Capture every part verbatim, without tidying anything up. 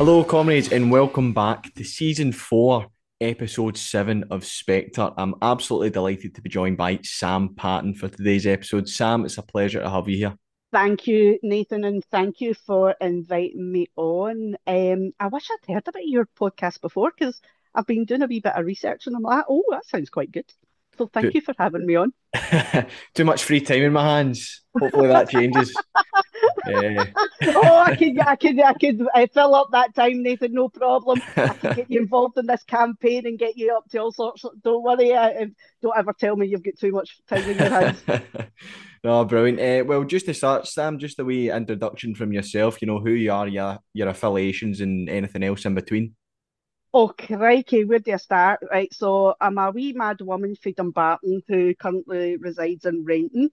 Hello, comrades, and welcome back to season four, episode seven of Spectre. I'm absolutely delighted to be joined by Sam Patton for today's episode. Sam, it's a pleasure to have you here. Thank you, Nathan, and thank you for inviting me on. Um, I wish I'd heard about your podcast before because I've been doing a wee bit of research and I'm like, oh, that sounds quite good. So thank Too, you for having me on. too much free time in my hands. Hopefully that changes. Yeah. Oh, I can, I can, I can uh, fill up that time, Nathan. No problem. I can get you involved in this campaign and get you up to all sorts. Of, don't worry. Uh, don't ever tell me you've got too much time in your hands. No, brilliant. Uh, well, just to start, Sam, just a wee introduction from yourself. You know who you are, your your affiliations, and anything else in between. Oh, crikey, where do I start? Right, so I'm a wee mad woman from Dumbarton who currently resides in Renton.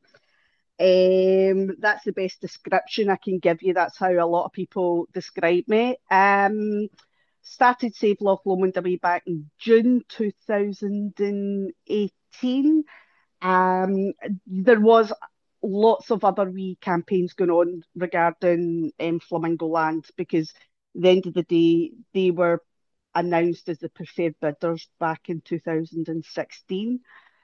Um, that's the best description I can give you. That's how a lot of people describe me. Um, started Save Loch Lomond way back in June two thousand eighteen. Um, there was lots of other wee campaigns going on regarding um, Flamingo Land because at the end of the day, they were announced as the preferred bidders back in two thousand sixteen.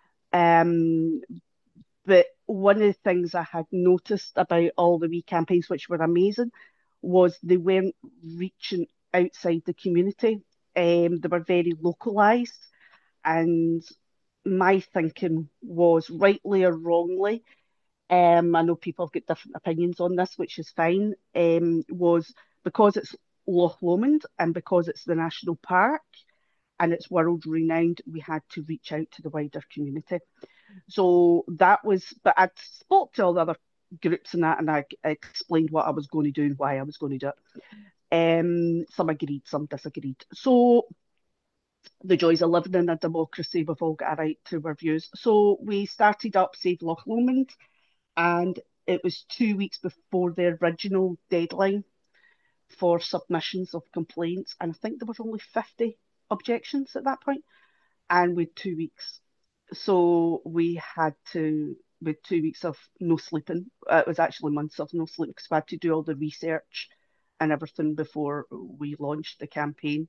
Um, but one of the things I had noticed about all the wee campaigns, which were amazing, was they weren't reaching outside the community. Um, they were very localised. And my thinking was, rightly or wrongly, um, I know people have got different opinions on this, which is fine, um, was because it's Loch Lomond and because it's the national park and it's world renowned, we had to reach out to the wider community. So that was, but I spoke to all the other groups and that, and I explained what I was going to do and why I was going to do it. Um, some agreed, some disagreed. So the joys of living in a democracy, we've all got a right to our views. So we started up Save Loch Lomond, and it was two weeks before the original deadline for submissions of complaints, and I think there was only fifty objections at that point, and with two weeks. So we had to, with two weeks of no sleeping, uh, it was actually months of no sleeping because we had to do all the research and everything before we launched the campaign.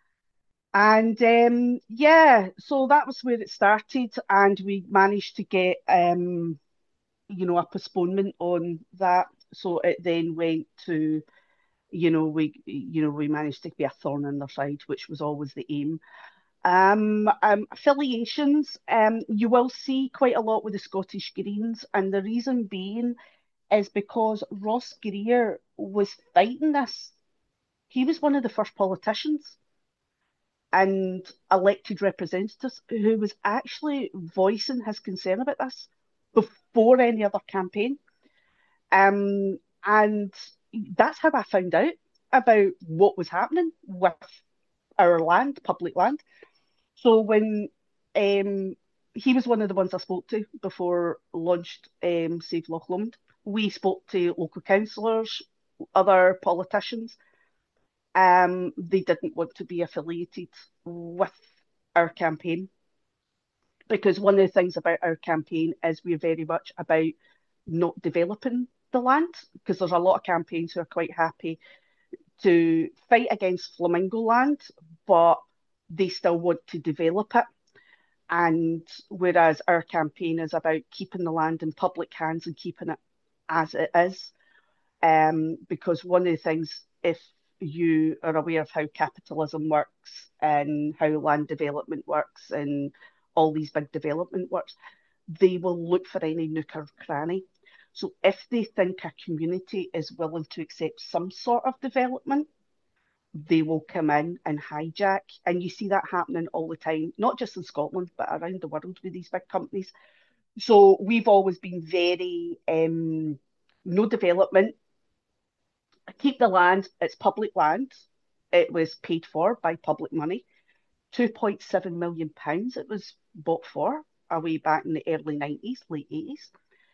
And um, yeah, so that was where it started, and we managed to get um, you know, a postponement on that. So it then went to, you know, we you know, we managed to be a thorn in their side, which was always the aim. Um, um, affiliations, um, you will see quite a lot with the Scottish Greens, and the reason being is because Ross Greer was fighting this. He was one of the first politicians and elected representatives who was actually voicing his concern about this before any other campaign. Um, and that's how I found out about what was happening with our land, public land. So when um, he was one of the ones I spoke to before launched um, Save Loch Lomond, we spoke to local councillors, other politicians. Um, they didn't want to be affiliated with our campaign because one of the things about our campaign is we're very much about not developing the land because there's a lot of campaigns who are quite happy to fight against flamingo land, but they still want to develop it. And whereas our campaign is about keeping the land in public hands and keeping it as it is, um, because one of the things, if you are aware of how capitalism works and how land development works and all these big development works, they will look for any nook or cranny. So if they think a community is willing to accept some sort of development, they will come in and hijack. And you see that happening all the time, not just in Scotland, but around the world with these big companies. So we've always been very um, no development, keep the land, it's public land. It was paid for by public money. two point seven million pounds it was bought for away back in the early nineties, late eighties.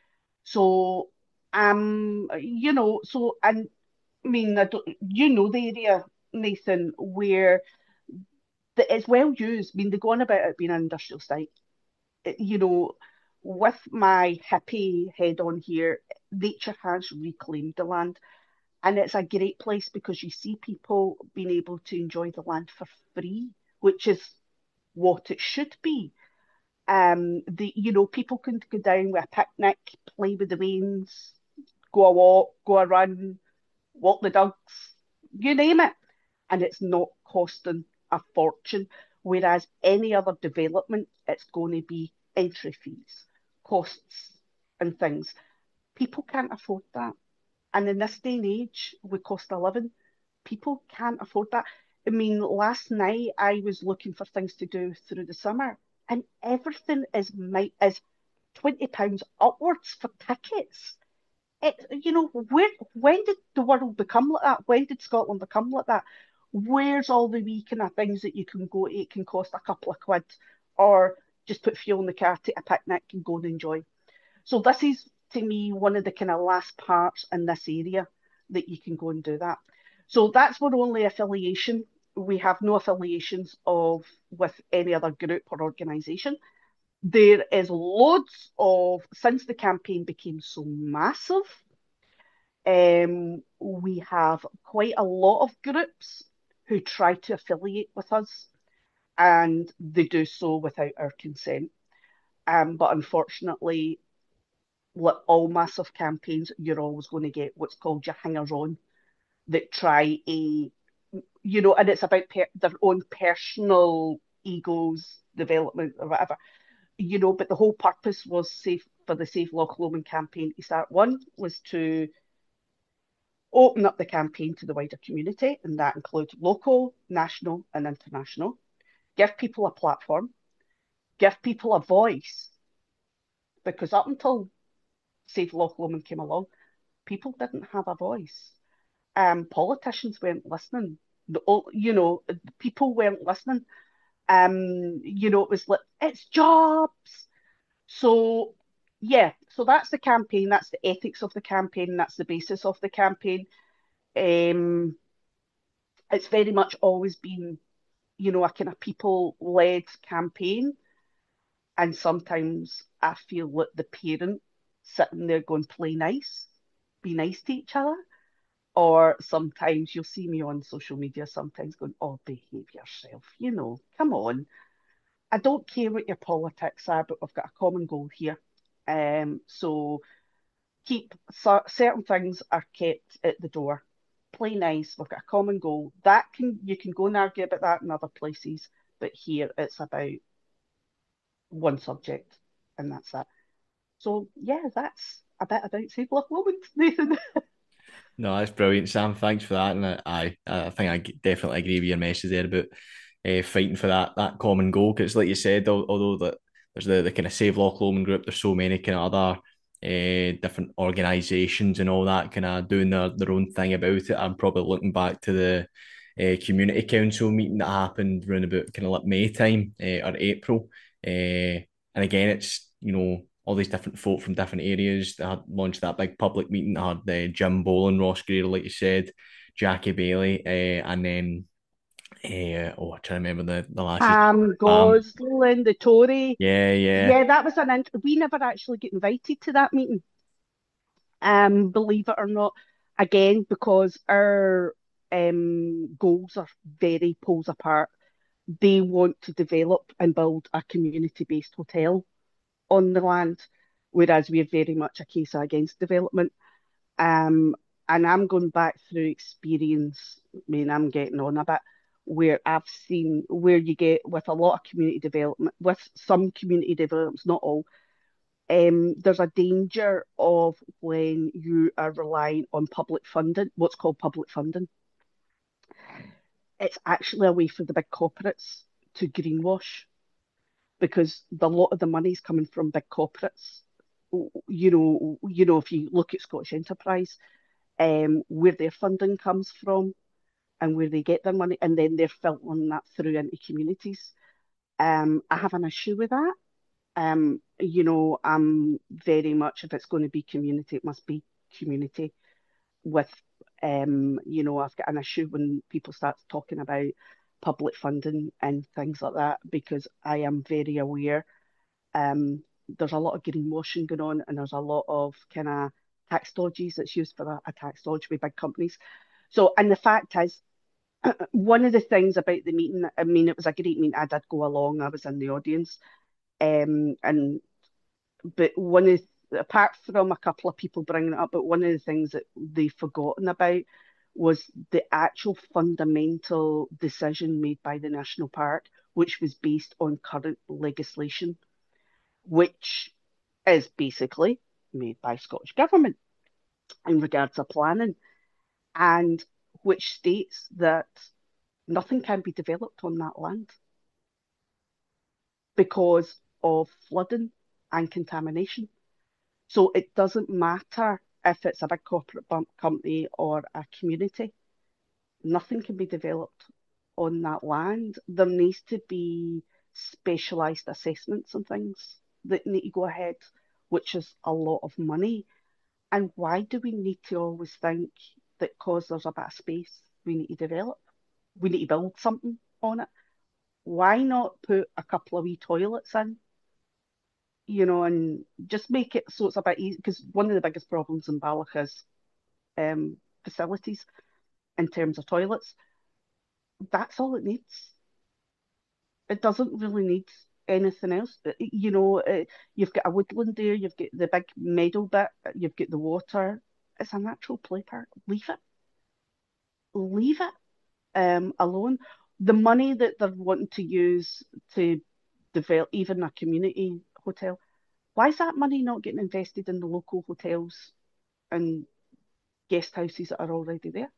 So, um, you know, so, and I mean, I don't, you know the area, Nathan, where the, it's well used. I mean, they go on about it being an industrial site. It- you know, with my hippie head on here, nature has reclaimed the land. And it's a great place because you see people being able to enjoy the land for free, which is what it should be. Um, the you know people can go down with a picnic, play with the wains, go a walk, go a run, walk the dogs, you name it, and it's not costing a fortune. Whereas any other development, it's going to be entry fees, costs, and things. People can't afford that. And in this day and age, with cost of living, people can't afford that. I mean, last night I was looking for things to do through the summer, and everything is my is twenty pounds upwards for tickets. It, you know, where when did the world become like that? When did Scotland become like that? Where's all the wee kind of things that you can go to? It can cost a couple of quid, or just put fuel in the car, take a picnic, and go and enjoy. So this is to me one of the kind of last parts in this area that you can go and do that. So that's our only affiliation. We have no affiliations of with any other group or organisation. There is loads of since the campaign became so massive. Um, we have quite a lot of groups who try to affiliate with us, and they do so without our consent. Um, but unfortunately, like all massive campaigns, you're always going to get what's called your hangers on that try a, you know, and it's about per their own personal egos development or whatever, you know. But the whole purpose was safe for the Save Loch Lomond campaign to start. One was to open up the campaign to the wider community, and that includes local, national, and international. Give people a platform, give people a voice, because up until Save Loch Lomond came along, people didn't have a voice. Um, politicians weren't listening. You know, people weren't listening. Um, you know, it was like it's jobs. So yeah, so that's the campaign. That's the ethics of the campaign. That's the basis of the campaign. Um, it's very much always been, you know, a kind of people-led campaign. And sometimes I feel like the parent sitting there going, play nice, be nice to each other. Or sometimes you'll see me on social media sometimes going, oh, behave yourself, you know, come on. I don't care what your politics are, but we've got a common goal here. Um, so keep certain things are kept at the door. Play nice. We've got a common goal. That can you can go and argue about that in other places, but here it's about one subject, and that's that. So yeah, that's a bit about Save Loch Lomond, Nathan. No, that's brilliant, Sam. Thanks for that. And I, I think I definitely agree with your message there about uh, fighting for that that common goal. Because, like you said, although that there's the, the kind of Save Loch Lomond group, there's so many kind of other uh, different organisations and all that kind of doing their, their own thing about it. I'm probably looking back to the uh, community council meeting that happened around about kind of like May time uh, or April. Uh, and again, it's, you know, all these different folk from different areas that had launched that big public meeting. They had uh, Jim Boland, Ross Greer, like you said, Jackie Bailey, uh, and then uh, oh, I'm trying to remember the the lasses. Pam Um, Gosling, the Tory. yeah, yeah. Yeah, that was an int we never actually get invited to that meeting. Um, believe it or not, again, because our um goals are very poles apart. They want to develop and build a community-based hotel on the land, whereas we're very much a case against development. Um, and I'm going back through experience. I mean, I'm getting on a bit where I've seen where you get with a lot of community development, with some community developments, not all. Um, there's a danger of when you are relying on public funding, what's called public funding. It's actually a way for the big corporates to greenwash because the lot of the money is coming from big corporates. You know, you know, if you look at Scottish Enterprise, um, where their funding comes from and where they get their money, and then they're filtering that through into communities. Um, I have an issue with that. Um, you know, I'm very much, if it's going to be community, it must be community with, um, you know, I've got an issue when people start talking about public funding and things like that because I am very aware um, there's a lot of greenwashing going on and there's a lot of kind of tax dodges. It's used for a, a tax dodge with big companies. So, and the fact is, one of the things about the meeting, I mean, it was a great meeting. I did go along. I was in the audience, um, and but one of apart from a couple of people bringing it up, but one of the things that they've forgotten about was the actual fundamental decision made by the national park, which was based on current legislation, which is basically made by Scottish Government in regards to planning, and which states that nothing can be developed on that land because of flooding and contamination. So it doesn't matter if it's a big corporate company or a community, nothing can be developed on that land. There needs to be specialised assessments and things that need to go ahead, which is a lot of money. And why do we need to always think that because there's a bit of space, we need to develop? We need to build something on it. Why not put a couple of wee toilets in, you know, and just make it so it's a bit easy? Because one of the biggest problems in Balloch is um, facilities in terms of toilets. That's all it needs. It doesn't really need anything else. Uh, You know, uh, you've got a woodland there, you've got the big meadow bit, you've got the water. It's a natural play park. Leave it. Leave it um, alone. The money that they're wanting to use to develop even a community hotel, why is that money not getting invested in the local hotels and guest houses that are already there?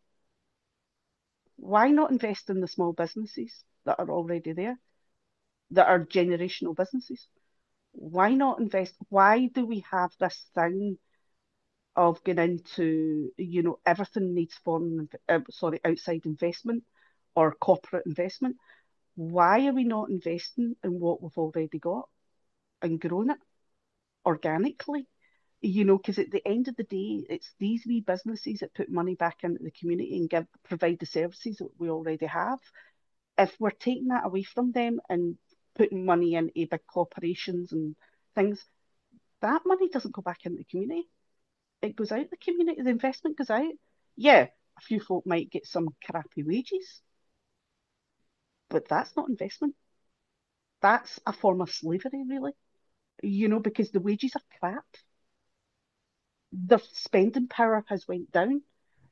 Why not invest in the small businesses that are already there, that are generational businesses? Why not invest? Why do we have this thing of going into, you know, everything needs foreign, uh, sorry, outside investment or corporate investment? Why are we not investing in what we've already got and growing it organically? You know, because at the end of the day, it's these wee businesses that put money back into the community and give provide the services that we already have. If we're taking that away from them and putting money into big corporations and things, that money doesn't go back into the community. It goes out the community. The investment goes out. Yeah, a few folk might get some crappy wages, but that's not investment. That's a form of slavery, really. You know, because the wages are crap. The spending power has went down.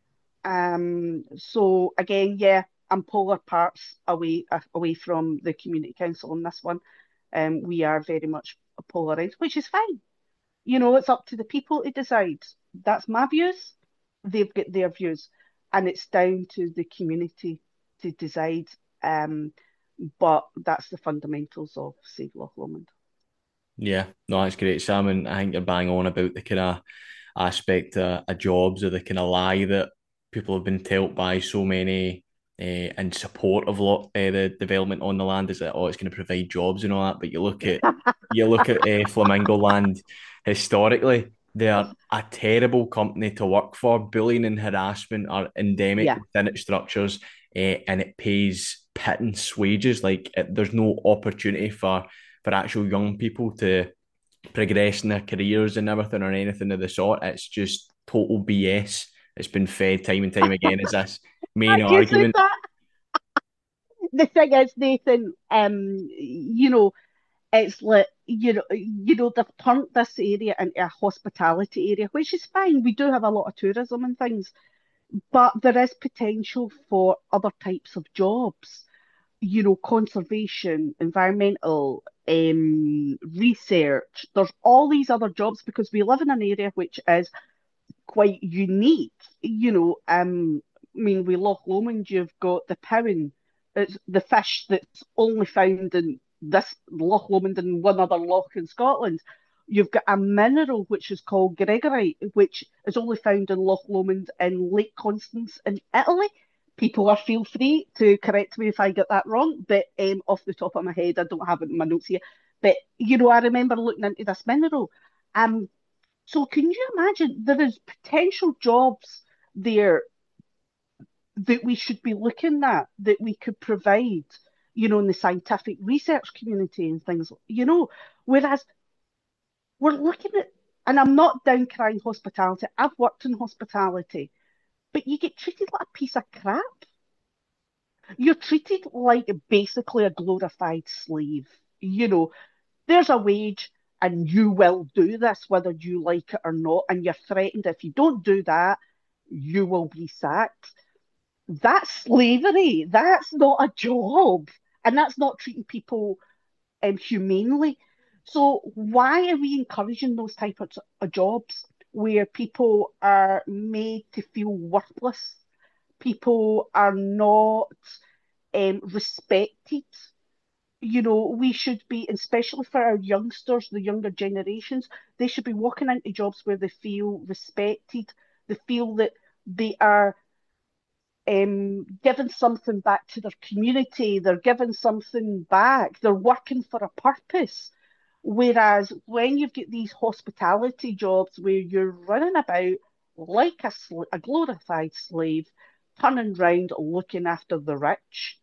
Um, so again, yeah, I'm polar parts away uh, away from the community council on this one. Um, we are very much polarised, which is fine. You know, it's up to the people to decide. That's my views. They've got their views, and it's down to the community to decide. Um, but that's the fundamentals of Save Loch Lomond. Yeah, no, that's great, Sam. And I think you're bang on about the kind of aspect of, of jobs, or the kind of lie that people have been told by so many uh, in support of lot, uh, the development on the land, is that, oh, it's going to provide jobs and all that. But you look at you look at uh, Flamingo Land historically, they are a terrible company to work for. Bullying and harassment are endemic Yeah. within its structures, uh, and it pays pittance wages. Like it, there's no opportunity for for actual young people to progress in their careers and everything or anything of the sort. It's just total B S. It's been fed time and time again as this main You said argument. that. The thing is, Nathan, um, you know, it's like you know, you know, they've turned this area into a hospitality area, which is fine. We do have a lot of tourism and things, but there is potential for other types of jobs. You know, conservation, environmental, um, research. There's all these other jobs because we live in an area which is quite unique. You know, um, I mean, with Loch Lomond, you've got the powan. It's the fish that's only found in this Loch Lomond and one other loch in Scotland. You've got a mineral which is called Gregorite, which is only found in Loch Lomond and Lake Constance in Italy. People are feel free to correct me if I get that wrong, but um, off the top of my head, I don't have it in my notes here. But you know, I remember looking into this mineral. Um, so can you imagine there is potential jobs there that we should be looking at that we could provide, you know, in the scientific research community and things, you know, whereas we're looking at And I'm not down crying hospitality. I've worked in hospitality, but you get treated like a piece of crap. You're treated like basically a glorified slave. You know, there's a wage and you will do this whether you like it or not. And you're threatened if you don't do that, you will be sacked. That's slavery. That's not a job. And that's not treating people um, humanely. So why are we encouraging those types of jobs where people are made to feel worthless? People are not um, respected. You know, we should be, especially for our youngsters, the younger generations, they should be walking into jobs where they feel respected, they feel that they are um, giving something back to their community, they're giving something back, they're working for a purpose. Whereas when you've got these hospitality jobs where you're running about like a, sl- a glorified slave, turning round looking after the rich,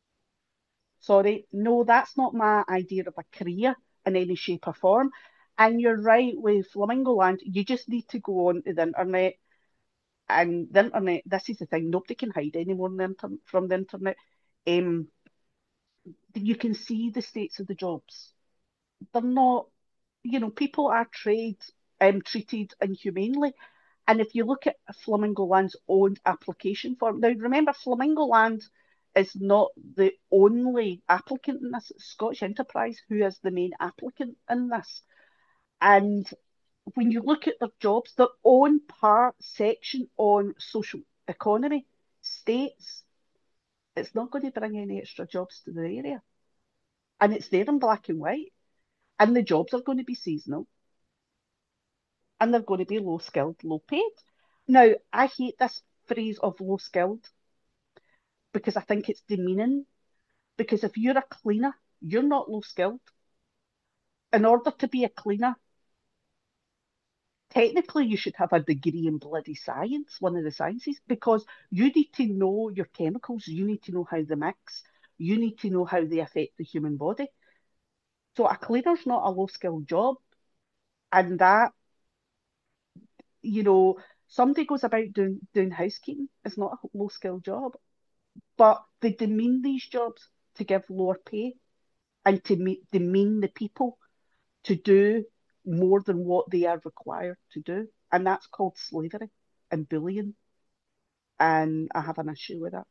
sorry, no, that's not my idea of a career in any shape or form. And you're right with Flamingo Land, you just need to go on to the internet. And the internet, this is the thing, nobody can hide anymore on the inter- from the internet. Um, you can see the states of the jobs. They're not, you know, people are trade um, treated inhumanely. And if you look at Flamingo Land's own application form, now remember, Flamingo Land is not the only applicant in this. It's Scottish Enterprise who is the main applicant in this. And when you look at their jobs, their own part section on social economy states it's not going to bring any extra jobs to the area. And it's there in black and white. And the jobs are going to be seasonal and they're going to be low skilled, low paid. Now, I hate this phrase of low skilled because I think it's demeaning. Because if you're a cleaner, you're not low skilled. In order to be a cleaner, technically you should have a degree in bloody science, one of the sciences, because you need to know your chemicals, you need to know how they mix, you need to know how they affect the human body. So a cleaner's not a low skilled job. And that, you know, somebody goes about doing doing housekeeping, it's not a low skilled job. But they demean these jobs to give lower pay and to me- demean the people to do more than what they are required to do. And that's called slavery and bullying. And I have an issue with that.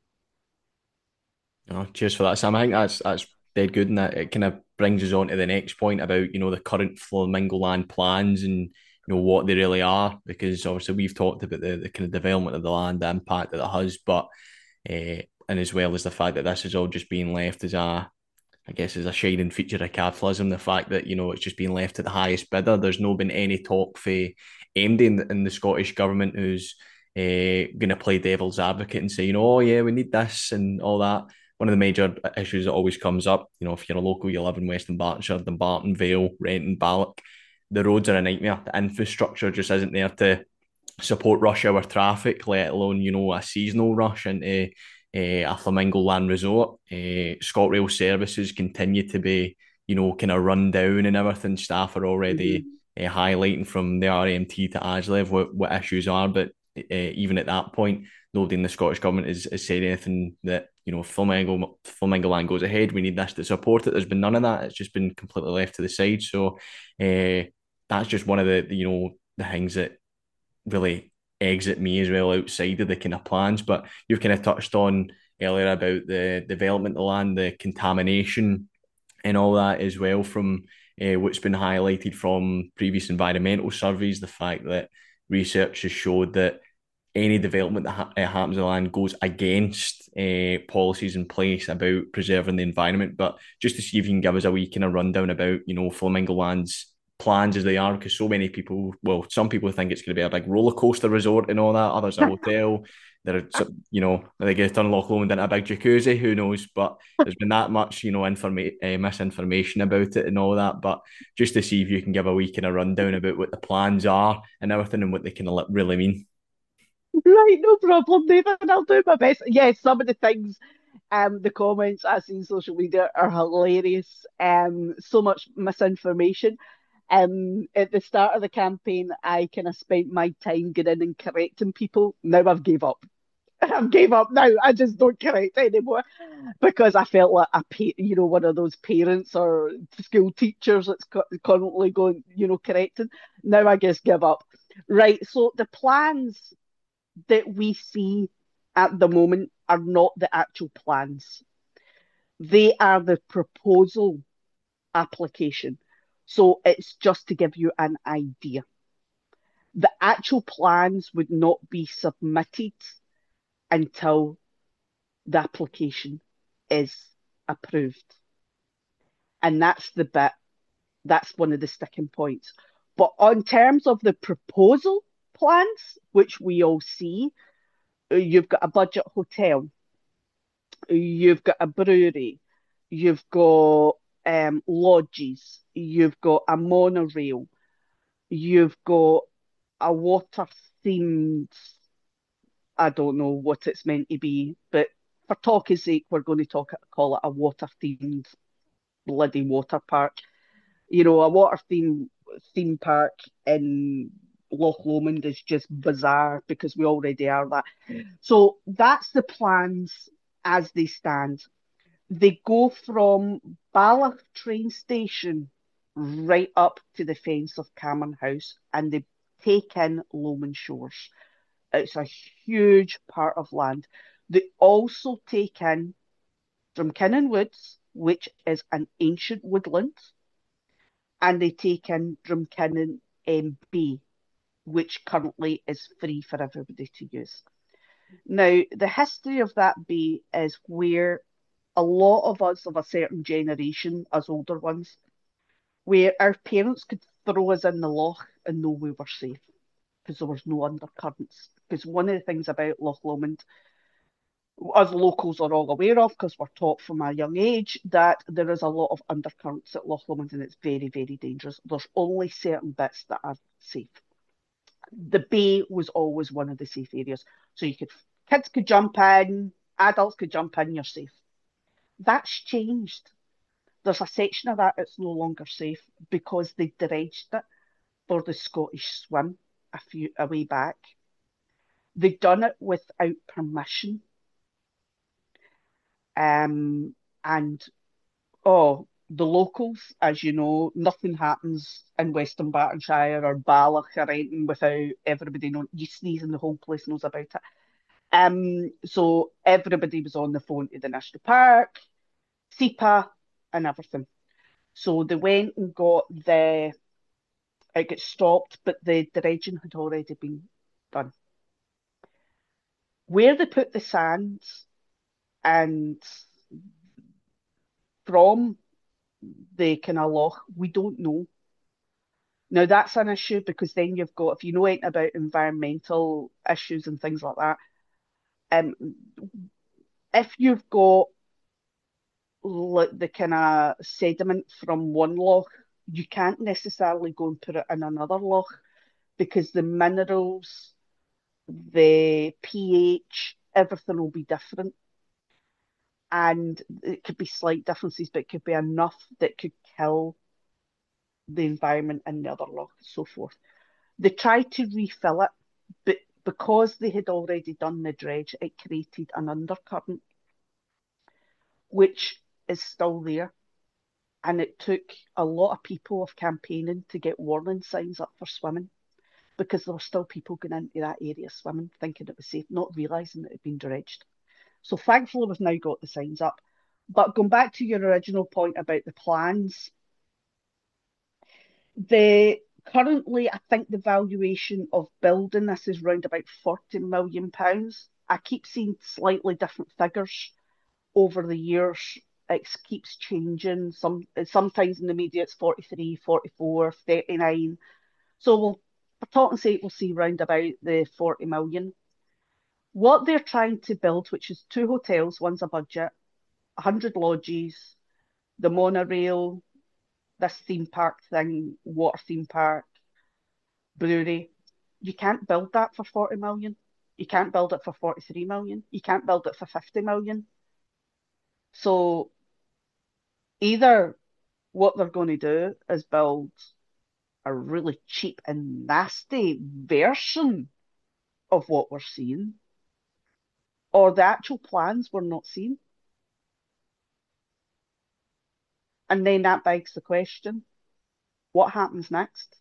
Oh, cheers for that, Sam. I think that's that's dead good, and that it kind of brings us on to the next point about you know the current Flamingo Land plans and you know what they really are, because obviously we've talked about the, the kind of development of the land, the impact that it has, but uh, and as well as the fact that this is all just being left as a I guess is a shining feature of capitalism. The fact that you know it's just been left to the highest bidder. There's no been any talk for M D in the, in the Scottish government who's uh, going to play devil's advocate and say, you know, oh yeah, we need this and all that. One of the major issues that always comes up, you know, if you're a local, you live in Western Bartonshire, Dumbarton, Vale, Renton, Balloch, the roads are a nightmare. The infrastructure just isn't there to support rush hour traffic, let alone you know a seasonal rush into uh, a Flamingo Land resort. Uh, ScotRail services continue to be you know kind of run down and everything. Staff are already Mhm. uh, highlighting from the R M T to Aslev what, what issues are, but uh, even at that point, nobody in the Scottish government has, has said anything that you know Flamingo Flamingo Land goes ahead. We need this to support it. There's been none of that. It's just been completely left to the side. So uh, that's just one of the, the you know the things that really exit me as well outside of the kind of plans. But you've kind of touched on earlier about the development of the land, the contamination, and all that as well from uh, what's been highlighted from previous environmental surveys. The fact that research has showed that any development that ha- uh, happens in the land goes against uh, policies in place about preserving the environment. But just to see if you can give us a wee kind of rundown about, you know, Flamingo Land's plans as they are, because so many people, well, some people think it's going to be a big roller coaster resort and all that, others a hotel. There are, some, you know, they get turn Loch Lomond into a big jacuzzi, who knows? But there's been that much, you know, informa- uh, misinformation about it and all that. But just to see if you can give a wee kind of rundown about what the plans are and everything and what they kind of really mean. Right, no problem, Nathan. I'll do my best. Yes, some of the things, um, the comments I see on social media are hilarious. Um, so much misinformation. Um, at the start of the campaign, I kind of spent my time going in and correcting people. Now I've gave up. I've gave up now. I just don't correct anymore because I felt like a pa- you know, one of those parents or school teachers that's co- constantly going, you know, correcting. Now I just give up. Right. So the plans that we see at the moment are not the actual plans. They are the proposal application. So it's just to give you an idea. The actual plans would not be submitted until the application is approved. And that's the bit, that's one of the sticking points. But on terms of the proposal plans, which we all see, you've got a budget hotel, you've got a brewery, you've got um, lodges, you've got a monorail, you've got a water themed, I don't know what it's meant to be, but for talk's sake, we're going to talk call it a water themed bloody water park. You know, a water theme theme park in Loch Lomond is just bizarre because we already are that. So that's the plans as they stand. They go from Bala train station right up to the fence of Cameron House and they take in Lomond Shores. It's a huge part of land. They also take in Drumkinnon Woods, which is an ancient woodland, and they take in Drumkinnon M B, which currently is free for everybody to use. Now, the history of that bay is where a lot of us of a certain generation, as older ones, where our parents could throw us in the loch and know we were safe because there was no undercurrents. Because one of the things about Loch Lomond, us locals are all aware of, because we're taught from a young age, that there is a lot of undercurrents at Loch Lomond and it's very, very dangerous. There's only certain bits that are safe. The bay was always one of the safe areas. So you could, kids could jump in, adults could jump in, you're safe. That's changed. There's a section of that that's no longer safe because they dredged it for the Scottish swim a few a way back. They've done it without permission. Um, and oh, the locals, as you know, nothing happens in Western Bartonshire or Balloch or anything without everybody knowing. You sneeze and the whole place knows about it. Um, so everybody was on the phone to the National Park, S E P A, and everything. So they went and got the it got stopped, but the dredging had already been done. Where they put the sand and from the kind of loch, we don't know. Now that's an issue because then you've got, if you know anything about environmental issues and things like that, um, if you've got like the kind of sediment from one loch, you can't necessarily go and put it in another loch because the minerals, the pH, everything will be different. And it could be slight differences, but it could be enough that could kill the environment in the other loch, and so forth. They tried to refill it, but because they had already done the dredge, it created an undercurrent, which is still there. And it took a lot of people of campaigning to get warning signs up for swimming because there were still people going into that area swimming, thinking it was safe, not realising that it had been dredged. So thankfully, we've now got the signs up. But going back to your original point about the plans, the currently I think the valuation of building this is round about forty million pounds. I keep seeing slightly different figures over the years. It keeps changing. Some sometimes in the media it's forty-three, forty-four, thirty-nine. So we'll for talking's sake, we'll see round about the forty million. What they're trying to build, which is two hotels, one's a budget, one hundred lodges, the monorail, this theme park thing, water theme park, brewery. You can't build that for forty million. You can't build it for forty-three million. You can't build it for fifty million. So either what they're going to do is build a really cheap and nasty version of what we're seeing, or the actual plans we're not seeing. And then that begs the question, what happens next?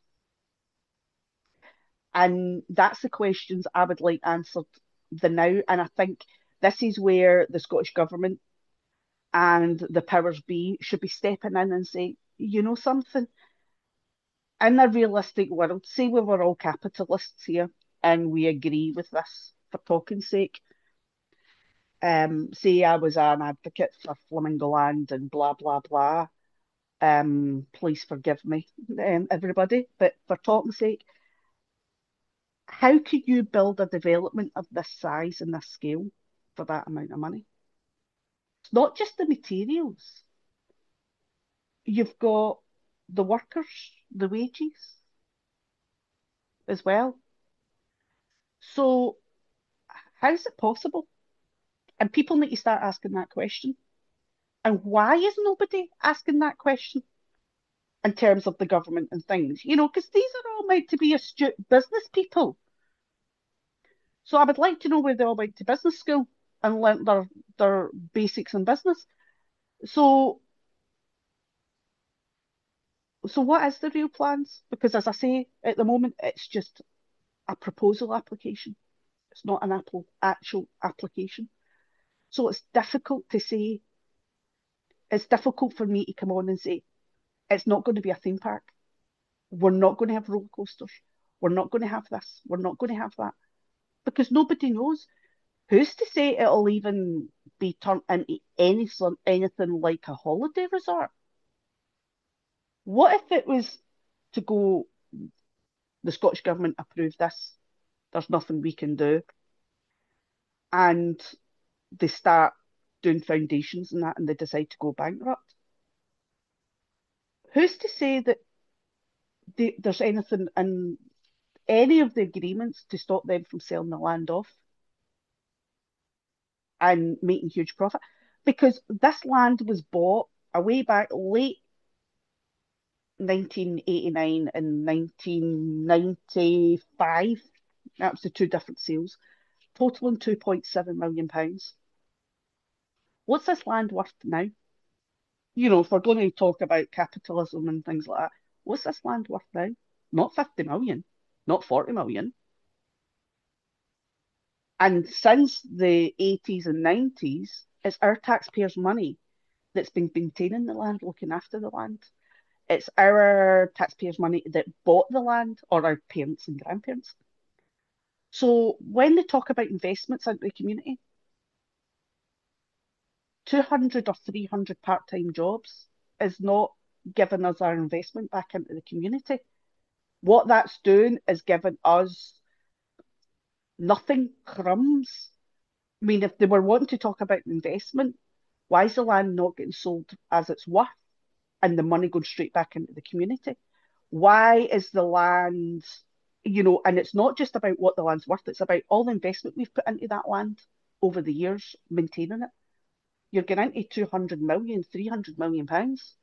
And that's the questions I would like answered the now. And I think this is where the Scottish Government and the powers be should be stepping in and say, you know something, in a realistic world, say we were all capitalists here and we agree with this for talking sake. Um, say I was an advocate for Flamingo Land and blah blah blah. Um, please forgive me, um, everybody, but for talking sake, how could you build a development of this size and this scale for that amount of money? It's not just the materials. You've got the workers, the wages as well. So how is it possible? And people need to start asking that question. And why is nobody asking that question in terms of the government and things? You know, because these are all meant to be astute business people. So I would like to know where they all went to business school and learnt their their basics in business. So so what is the real plans? Because as I say, at the moment it's just a proposal application. It's not an apple actual application. So it's difficult to say, it's difficult for me to come on and say, it's not going to be a theme park. We're not going to have roller coasters. We're not going to have this. We're not going to have that. Because nobody knows. Who's to say it'll even be turned into any anything like a holiday resort? What if it was to go, the Scottish Government approved this, there's nothing we can do, and they start doing foundations and that and they decide to go bankrupt? Who's to say that they, there's anything in any of the agreements to stop them from selling the land off and making huge profit? Because this land was bought a way back late nineteen eighty-nine and nineteen ninety-five. That was the two different sales, totaling two point seven million pounds. What's this land worth now? You know, if we're going to talk about capitalism and things like that, what's this land worth now? Not fifty million, not forty million. And since the eighties and nineties, it's our taxpayers' money that's been maintaining the land, looking after the land. It's our taxpayers' money that bought the land, or our parents and grandparents. So when they talk about investments into the community, two hundred or three hundred part-time jobs is not giving us our investment back into the community. What that's doing is giving us nothing, crumbs. I mean, if they were wanting to talk about investment, why is the land not getting sold as it's worth and the money going straight back into the community? Why is the land, you know, and it's not just about what the land's worth, it's about all the investment we've put into that land over the years, maintaining it. You're getting into two hundred million, three hundred million pounds.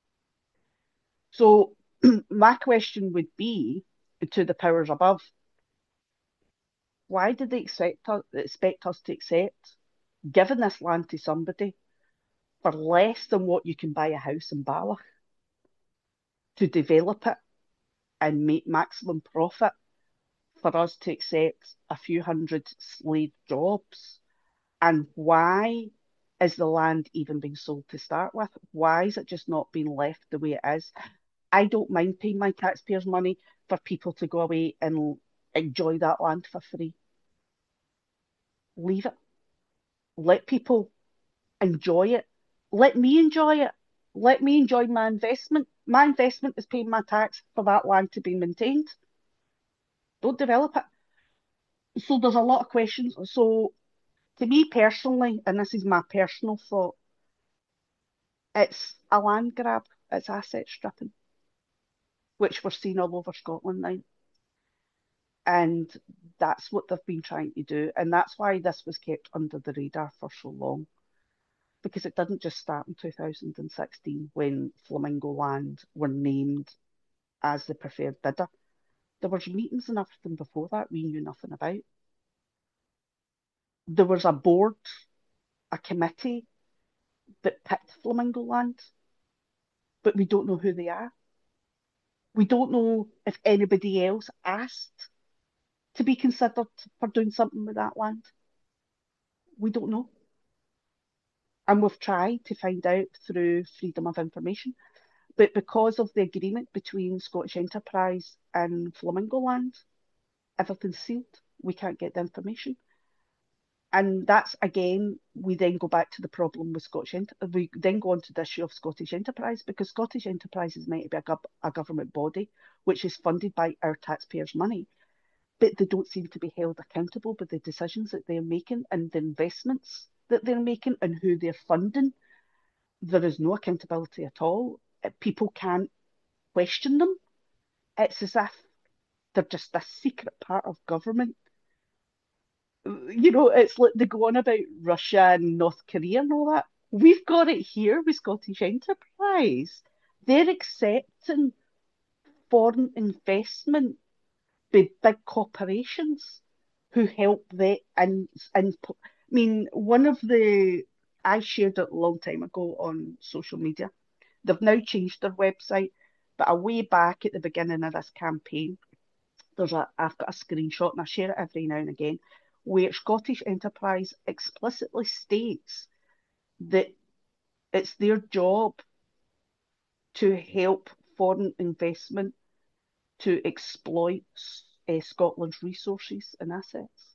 So my question would be to the powers above, why did they expect us, expect us to accept giving this land to somebody for less than what you can buy a house in Bala, to develop it and make maximum profit, for us to accept a few hundred slave jobs? And why is the land even being sold to start with? Why is it just not being left the way it is? I don't mind paying my taxpayers' money for people to go away and enjoy that land for free. Leave it. Let people enjoy it. Let me enjoy it. Let me enjoy my investment. My investment is paying my tax for that land to be maintained. Don't develop it. So there's a lot of questions. So to me personally, and this is my personal thought, it's a land grab, it's asset stripping, which we're seeing all over Scotland now. And that's what they've been trying to do. And that's why this was kept under the radar for so long. Because it didn't just start in two thousand sixteen when Flamingo Land were named as the preferred bidder. There was meetings and everything before that we knew nothing about. There was a board, a committee that picked Flamingo Land, but we don't know who they are. We don't know if anybody else asked to be considered for doing something with that land. We don't know. And we've tried to find out through freedom of information. But because of the agreement between Scottish Enterprise and Flamingo Land, everything's sealed. We can't get the information. And that's again, we then go back to the problem with Scottish Enter- we then go on to the issue of Scottish Enterprise, because Scottish Enterprise is meant to be a, gov- a government body which is funded by our taxpayers' money, but they don't seem to be held accountable by the decisions that they're making and the investments that they're making and who they're funding. There is no accountability at all. People can't question them. It's as if they're just a secret part of government. You know, it's like they go on about Russia and North Korea and all that. We've got it here with Scottish Enterprise. They're accepting foreign investment by big corporations who help they and and I mean, one of the I shared it a long time ago on social media. They've now changed their website, but a way back at the beginning of this campaign, there's a I've got a screenshot and I share it every now and again, where Scottish Enterprise explicitly states that it's their job to help foreign investment to exploit uh, Scotland's resources and assets.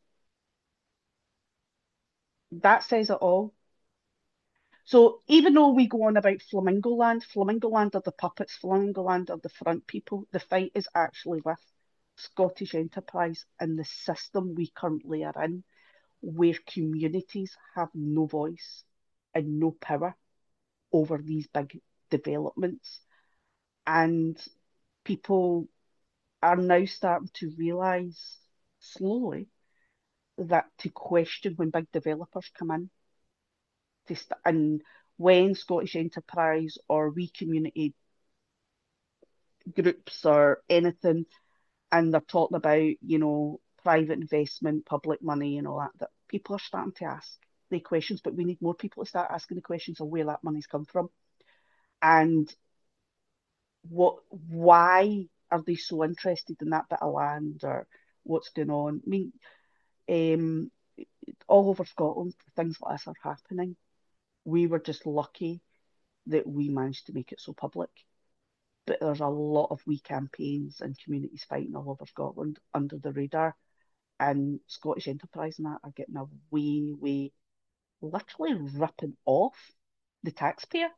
That says it all. So even though we go on about Flamingo Land, Flamingo Land are the puppets, Flamingo Land are the front people, the fight is actually with Scottish Enterprise and the system we currently are in, where communities have no voice and no power over these big developments. And people are now starting to realise slowly that to question when big developers come in to st- and when Scottish Enterprise or we community groups or anything, and they're talking about, you know, private investment, public money, and all that, that people are starting to ask the questions, but we need more people to start asking the questions of where that money's come from and what, why are they so interested in that bit of land or what's going on. I mean, um, all over Scotland, things like this are happening. We were just lucky that we managed to make it so public. But there's a lot of wee campaigns and communities fighting all over Scotland under the radar. And Scottish Enterprise and that are getting a way, way, literally ripping off the taxpayer.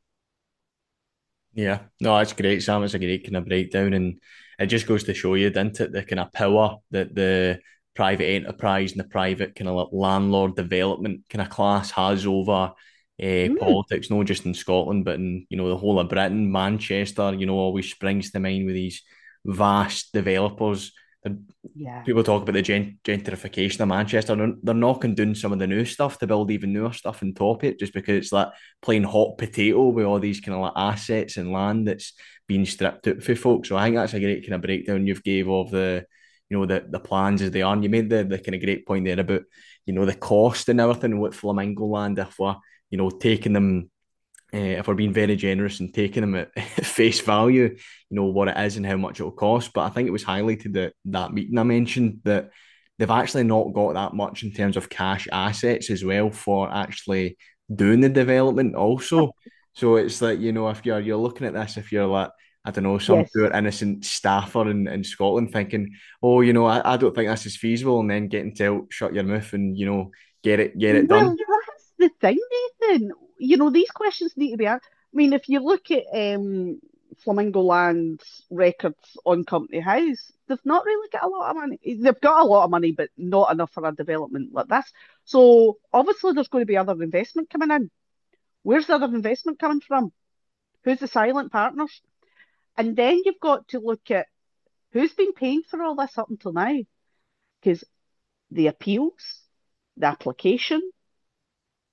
Yeah, no, that's great, Sam. It's a great kind of breakdown, and it just goes to show you, doesn't it, the kind of power that the private enterprise and the private kind of like landlord development kind of class has over uh, Mm, politics, not just in Scotland, but in you know the whole of Britain. Manchester, you know, always springs to mind with these vast developers. They're yeah. people talk about the gent- gentrification of Manchester. They're, they're knocking down some of the new stuff to build even newer stuff on top of it, just because it's like playing hot potato with all these kind of like assets and land that's being stripped out for folks. So I think that's a great kind of breakdown you've gave of the, you know, the the plans as they are. And you made the the kind of great point there about, you know, the cost and everything with Flamingo Land if we're, you know, taking them uh, if we're being very generous and taking them at face value, you know, what it is and how much it'll cost. But I think it was highlighted that that meeting I mentioned that they've actually not got that much in terms of cash assets as well for actually doing the development also. So it's like, you know, if you're you're looking at this, if you're like, I don't know, some Yes. poor innocent staffer in, in Scotland thinking, oh, you know, I, I don't think this is feasible, and then getting told, shut your mouth and, you know, get it get it done. Well, that's the thing, Nathan. You know, these questions need to be asked. I mean, if you look at um, Flamingo Land's records on Company House, they've not really got a lot of money. They've got a lot of money, but not enough for a development like this. So obviously, there's going to be other investment coming in. Where's the other investment coming from? Who's the silent partners? And then you've got to look at who's been paying for all this up until now, because the appeals, the application,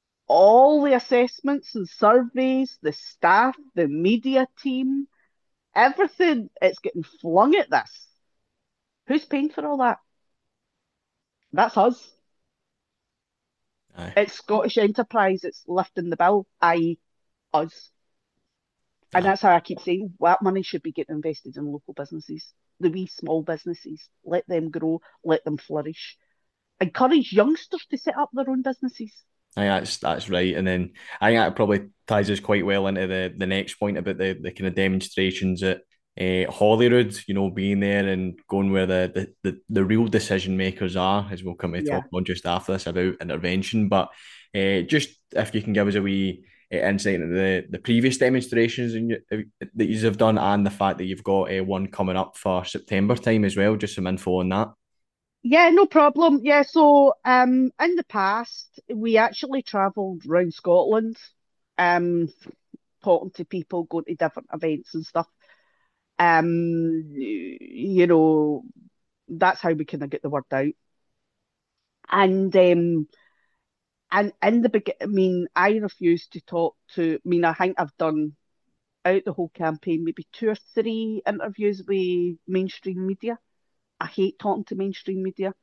all the assessments and surveys, the staff, the media team. Everything it's getting flung at this. Who's paying for all that? That's us. Aye, It's Scottish Enterprise. It's lifting the bill, that is us. And aye, that's how I keep saying that money should be getting invested in local businesses, the wee small businesses. Let them grow, let them flourish. Encourage youngsters to set up their own businesses. I think that's that's right. And then I think that probably ties us quite well into the the next point about the the kind of demonstrations at uh, Holyrood. You know, being there and going where the the, the, the real decision makers are, as we'll come to Yeah. talk on just after this about intervention. But uh, just if you can give us a wee uh, insight into the the previous demonstrations and you, that you have done, and the fact that you've got uh, one coming up for September time as well. Just some info on that. Yeah, no problem. Yeah, so um in the past we actually travelled around Scotland, um, talking to people, going to different events and stuff. Um, you know, that's how we kind of get the word out. And um and in the beginning, I mean, I refused to talk to, I mean, I think I've done out the whole campaign, maybe two or three interviews with mainstream media. I hate talking to mainstream media.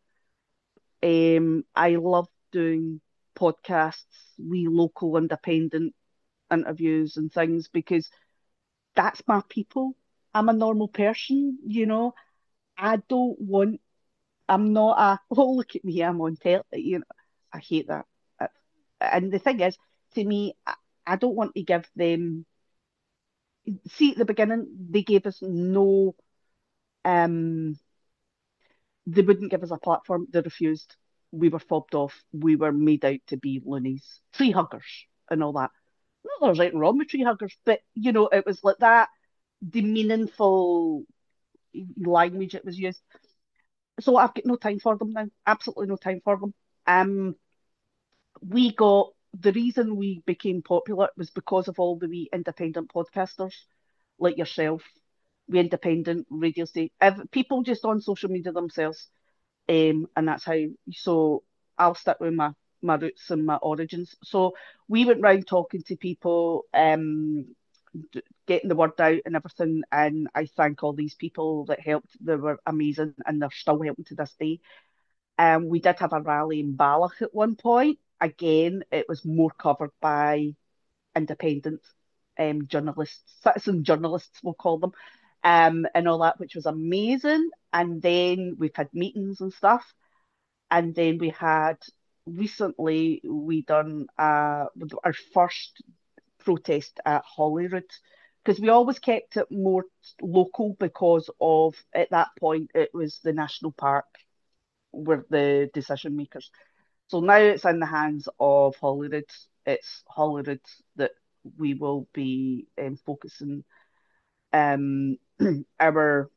Um, I love doing podcasts, wee local independent interviews and things because that's my people. I'm a normal person, you know. I don't want, I'm not a, oh, look at me, I'm on tele, you know. I hate that. Uh, And the thing is, to me, I, I don't want to give them, see, at the beginning, they gave us no, um, they wouldn't give us a platform. They refused. We were fobbed off. We were made out to be loonies, tree huggers, and all that. Not there's anything wrong with tree huggers, but you know, it was like that demeaningful language it was used. So I've got no time for them now. Absolutely no time for them. Um, we got the reason we became popular was because of all the wee independent podcasters like yourself, we independent radio station, people just on social media themselves. Um, and that's how. So I'll stick with my my roots and my origins. So we went round talking to people, um, d- getting the word out and everything. And I thank all these people that helped. They were amazing, and they're still helping to this day. Um, we did have a rally in Balloch at one point. Again, it was more covered by independent um, journalists, citizen journalists, we'll call them, um, and all that, which was amazing. And then we've had meetings and stuff. And then we had recently we done uh, our first protest at Holyrood because we always kept it more local because of at that point it was the national park were the decision makers. So now it's in the hands of Holyrood. It's Holyrood that we will be um, focusing um, our,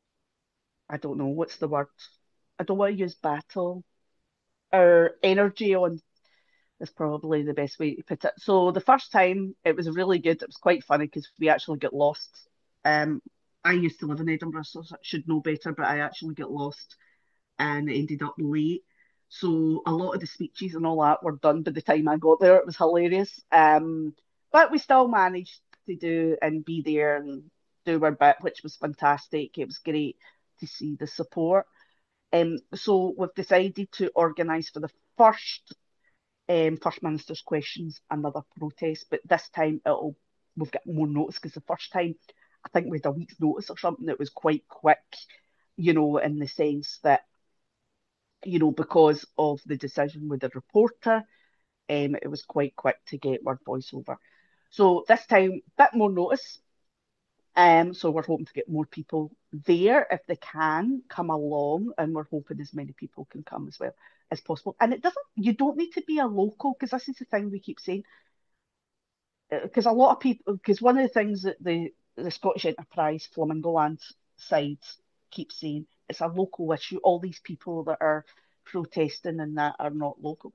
I don't know, what's the word? I don't want to use battle, our energy on is probably the best way to put it. So the first time it was really good. It was quite funny because we actually got lost. Um, I used to live in Edinburgh, so I should know better, but I actually got lost and ended up late. So a lot of the speeches and all that were done by the time I got there. It was hilarious. Um, but we still managed to do and be there and do our bit, which was fantastic. It was great to see the support. Um, so we've decided to organise for the first um, First Minister's questions another protest, but this time it'll we've got more notice because the first time I think we had a week's notice or something. It was quite quick, you know, in the sense that you know, because of the decision with the reporter, um, it was quite quick to get word voiceover. So this time, bit more notice. Um, so we're hoping to get more people there if they can come along, and we're hoping as many people can come as well as possible. And it doesn't, you don't need to be a local because this is the thing we keep saying. Because a lot of people, because one of the things that the the Scottish Enterprise Flamingoland side keeps saying, it's a local issue. All these people that are protesting and that are not local.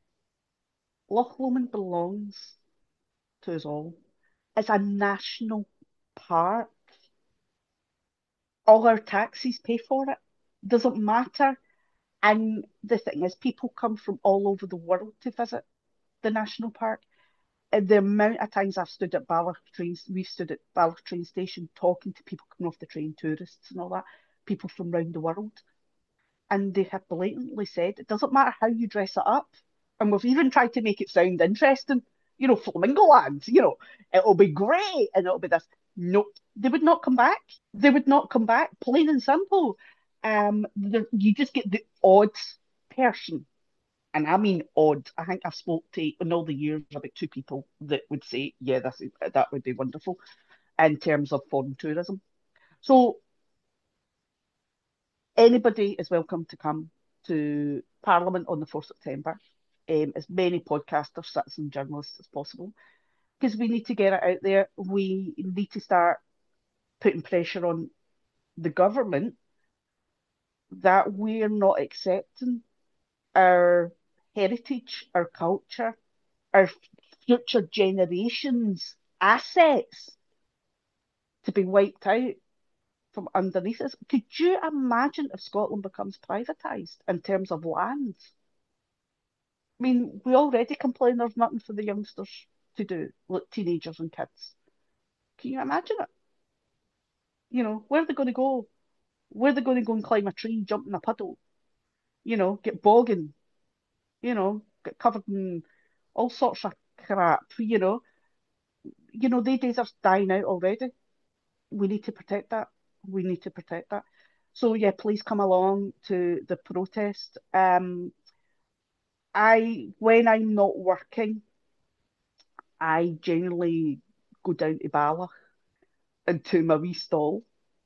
Loch Lomond belongs to us all. It's a national park. All our taxis pay for it. Doesn't matter. And the thing is, people come from all over the world to visit the national park. And the amount of times I've stood at Ballach trains, we've stood at Ballach train station talking to people coming off the train, tourists and all that, people from around the world. And they have blatantly said it doesn't matter how you dress it up. And we've even tried to make it sound interesting. You know, Flamingo Land, you know, it'll be great and it'll be this. No, they would not come back. They would not come back, plain and simple. Um, the, you just get the odd person, and I mean odd. I think I've spoke to in all the years about two people that would say, yeah, this is, that would be wonderful in terms of foreign tourism. So anybody is welcome to come to Parliament on the fourth of September. Um, as many podcasters, citizen journalists as possible, because we need to get it out there. We need to start putting pressure on the government that we're not accepting our heritage, our culture, our future generations' assets to be wiped out from underneath us. Could you imagine if Scotland becomes privatised in terms of land? I mean, we already complain there's nothing for the youngsters to do, like teenagers and kids. Can you imagine it? You know, where are they going to go? Where are they going to go and climb a tree, jump in a puddle? You know, get bogging, you know, get covered in all sorts of crap, you know. You know, their days are dying out already. We need to protect that. We need to protect that. So yeah, please come along to the protest. Um, I when I'm not working, I generally go down to Bala into my wee stall,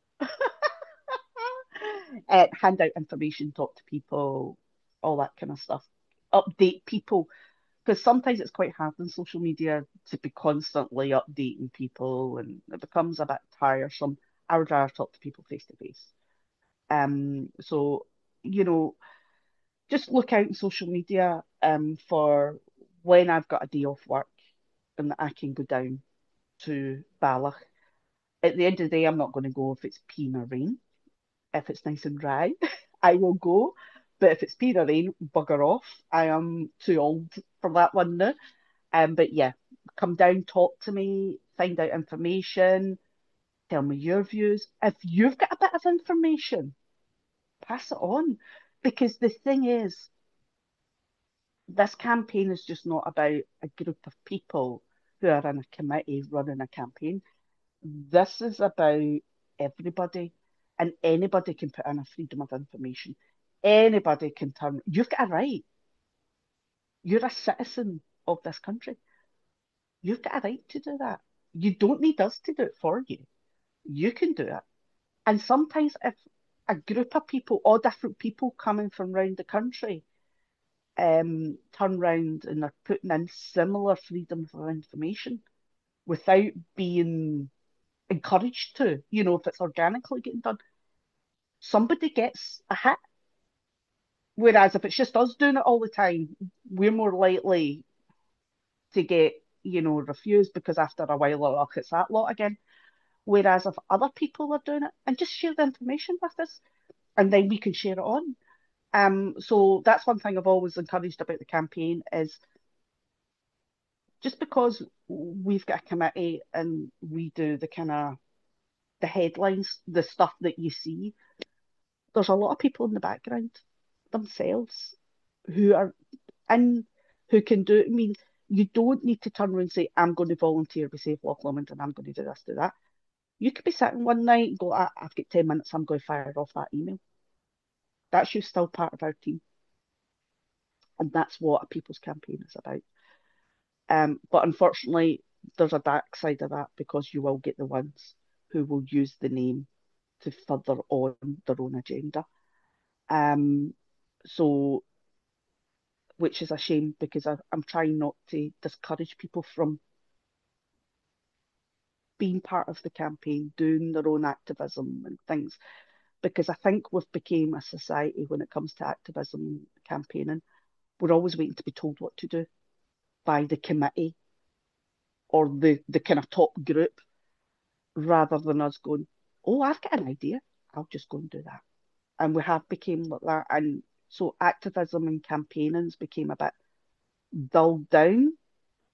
uh, hand out information, talk to people, all that kind of stuff, update people. Because sometimes it's quite hard on social media to be constantly updating people, and it becomes a bit tiresome. I would rather talk to people face to face. Um, so you know, just look out on social media um for when I've got a day off work and I can go down to Ballach. At the end of the day, I'm not going to go if it's peeing or rain. If it's nice and dry, I will go. But if it's peeing or rain, bugger off. I am too old for that one now. Um, but yeah, come down, talk to me, find out information, tell me your views. If you've got a bit of information, pass it on. Because the thing is, this campaign is just not about a group of people who are in a committee running a campaign. This is about everybody, and anybody can put in a freedom of information. Anybody can turn, you've got a right. You're a citizen of this country. You've got a right to do that. You don't need us to do it for you. You can do it. And sometimes if a group of people, all different people coming from around the country, um, turn round and are putting in similar freedom of information without being encouraged to, you know, if it's organically getting done, somebody gets a hit. Whereas if it's just us doing it all the time, we're more likely to get, you know, refused because after a while, oh, it's that lot again. Whereas if other people are doing it, and just share the information with us, and then we can share it on. Um, so that's one thing I've always encouraged about the campaign is just because we've got a committee and we do the kind of the headlines, the stuff that you see, there's a lot of people in the background themselves who are in, who can do it. I mean, you don't need to turn around and say, I'm going to volunteer with Save Loch Lomond and I'm going to do this, do that. You could be sitting one night and go, I, I've got ten minutes, I'm going to fire off that email. That's you still part of our team. And that's what a people's campaign is about. Um, but unfortunately, there's a dark side of that because you will get the ones who will use the name to further on their own agenda. Um, so, which is a shame because I, I'm trying not to discourage people from being part of the campaign, doing their own activism and things, because I think we've become a society when it comes to activism campaigning, we're always waiting to be told what to do by the committee or the, the kind of top group rather than us going, oh, I've got an idea. I'll just go and do that. And we have become like that. And so activism and campaignings became a bit dulled down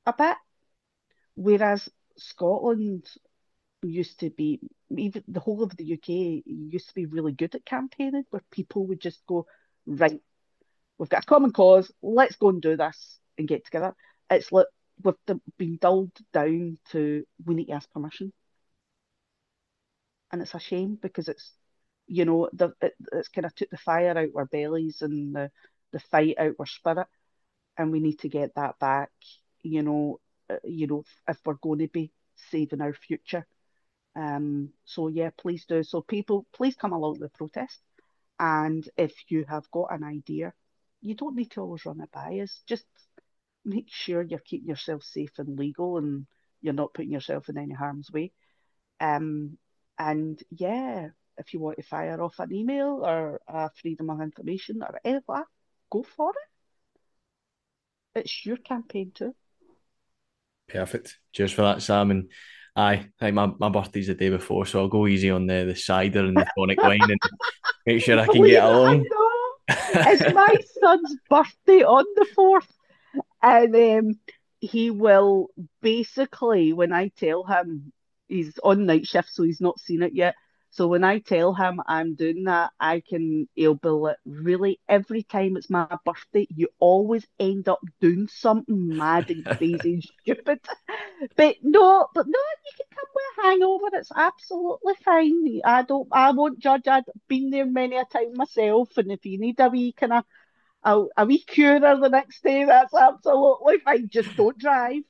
a bit. Whereas Scotland used to be, even the whole of the U K used to be really good at campaigning, where people would just go, right, we've got a common cause, let's go and do this and get together. It's like we've been dulled down to we need to ask permission. And it's a shame because it's, you know, the, it, it's kind of took the fire out our bellies and the, the fight out our spirit. And we need to get that back, you know, uh, you know, if we're going to be saving our future. Um, so yeah, please do. So people, please come along to the protest. And if you have got an idea, you don't need to always run it by us. Just make sure you're keeping yourself safe and legal and you're not putting yourself in any harm's way. Um, and yeah, if you want to fire off an email or a freedom of information or anything like that, go for it. It's your campaign too. Perfect. Cheers for that, Sam. And aye, I think my, my birthday's the day before, so I'll go easy on the, the cider and the tonic wine and make sure I can Believe get it or along. not, it's my son's birthday on the fourth. And um, he will basically, when I tell him he's on night shift, so he's not seen it yet. So when I tell him I'm doing that, I can, he'll be like, really, every time it's my birthday, you always end up doing something mad and crazy and stupid. But no, but no, you can come with a hangover. It's absolutely fine. I don't, I won't judge. I've been there many a time myself. And if you need a wee kind of a, a wee cure the next day, that's absolutely fine. Just don't drive.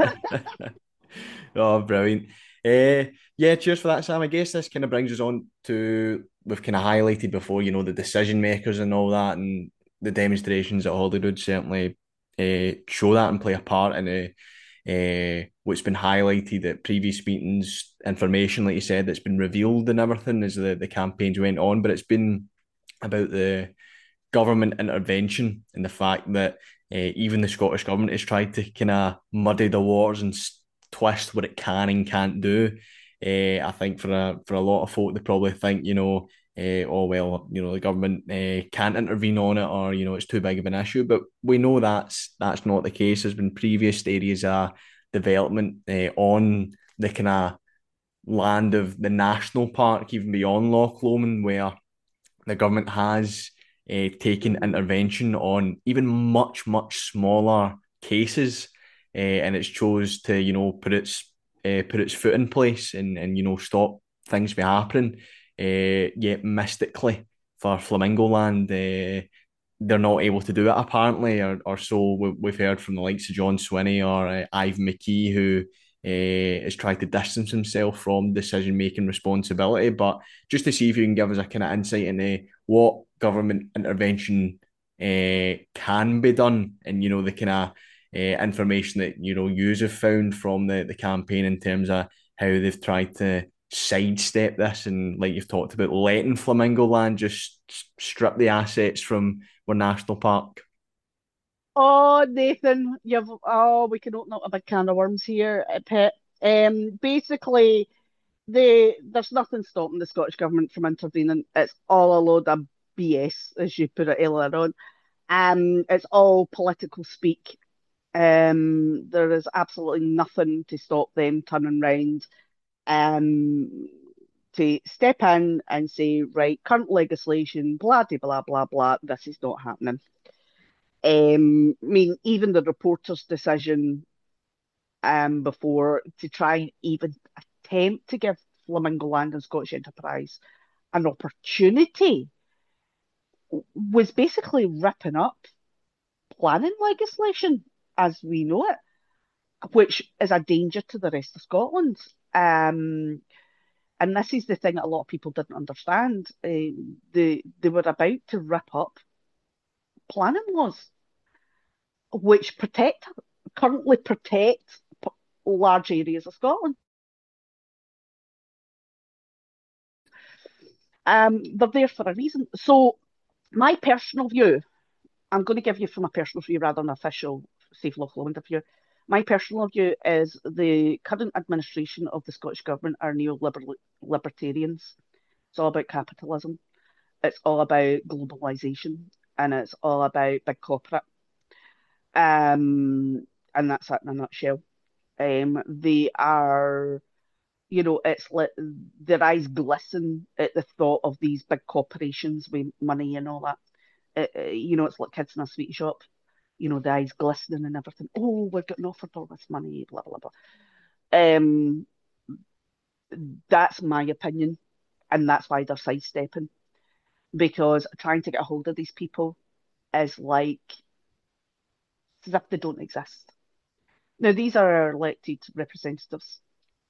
Oh, brilliant. Uh, yeah, cheers for that, Sam. I guess this kind of brings us on to, we've kind of highlighted before, you know, the decision makers and all that, and the demonstrations at Holyrood certainly uh, show that and play a part in uh, uh, what's been highlighted at previous meetings, information, like you said, that's been revealed and everything as the, the campaigns went on. But it's been about the government intervention and the fact that uh, even the Scottish government has tried to kind of muddy the waters and twist what it can and can't do. Uh, I think for a for a lot of folk, they probably think, you know, uh, oh well, you know, the government uh, can't intervene on it, or you know, it's too big of an issue. But we know that's that's not the case. There's been previous areas of development uh, on the kind of land of the national park, even beyond Loch Lomond, where the government has uh, taken intervention on even much, much smaller cases, uh, and it's chose to, you know, put its uh, put its foot in place and and you know stop things from happening. Uh, yet mystically for Flamingo Land, uh, they're not able to do it apparently, or, or so we've heard from the likes of John Swinney or uh, Ivan McKee, who uh, has tried to distance himself from decision making responsibility. But just to see if you can give us a kind of insight into what government intervention uh, can be done, and you know the kind of uh, information that you know you have found from the the campaign in terms of how they've tried to sidestep this, and like you've talked about, letting Flamingo Land just strip the assets from our national park. Oh, Nathan, you've oh, we can open up a big can of worms here, uh, Pet. Um, basically, the there's nothing stopping the Scottish government from intervening. It's all a load of B S, as you put it earlier on. Um, it's all political speak. Um, there is absolutely nothing to stop them turning round um, to step in and say, right, current legislation, blah, blah, blah, blah, blah, this is not happening. Um, I mean, even the reporter's decision um, before to try and even attempt to give Flamingo Land and Scottish Enterprise an opportunity was basically ripping up planning legislation as we know it, which is a danger to the rest of Scotland. Um, and this is the thing that a lot of people didn't understand. Uh, they they were about to rip up planning laws, which protect currently protect p- large areas of Scotland. Um, they're there for a reason. So my personal view, I'm going to give you from a personal view rather than official Save Loch Lomond view. My personal view is the current administration of the Scottish Government are neo-libertarians. It's all about capitalism. It's all about globalisation, and it's all about big corporate. Um, and that's it in a nutshell. Um, they are, you know, it's like their eyes glisten at the thought of these big corporations with money and all that. It, it- you know, it's like kids in a sweet shop. You know, the eyes glistening and everything. Oh, we're getting offered all this money, blah blah blah. Um, that's my opinion, and that's why they're sidestepping because trying to get a hold of these people is like as if they don't exist. Now, these are our elected representatives.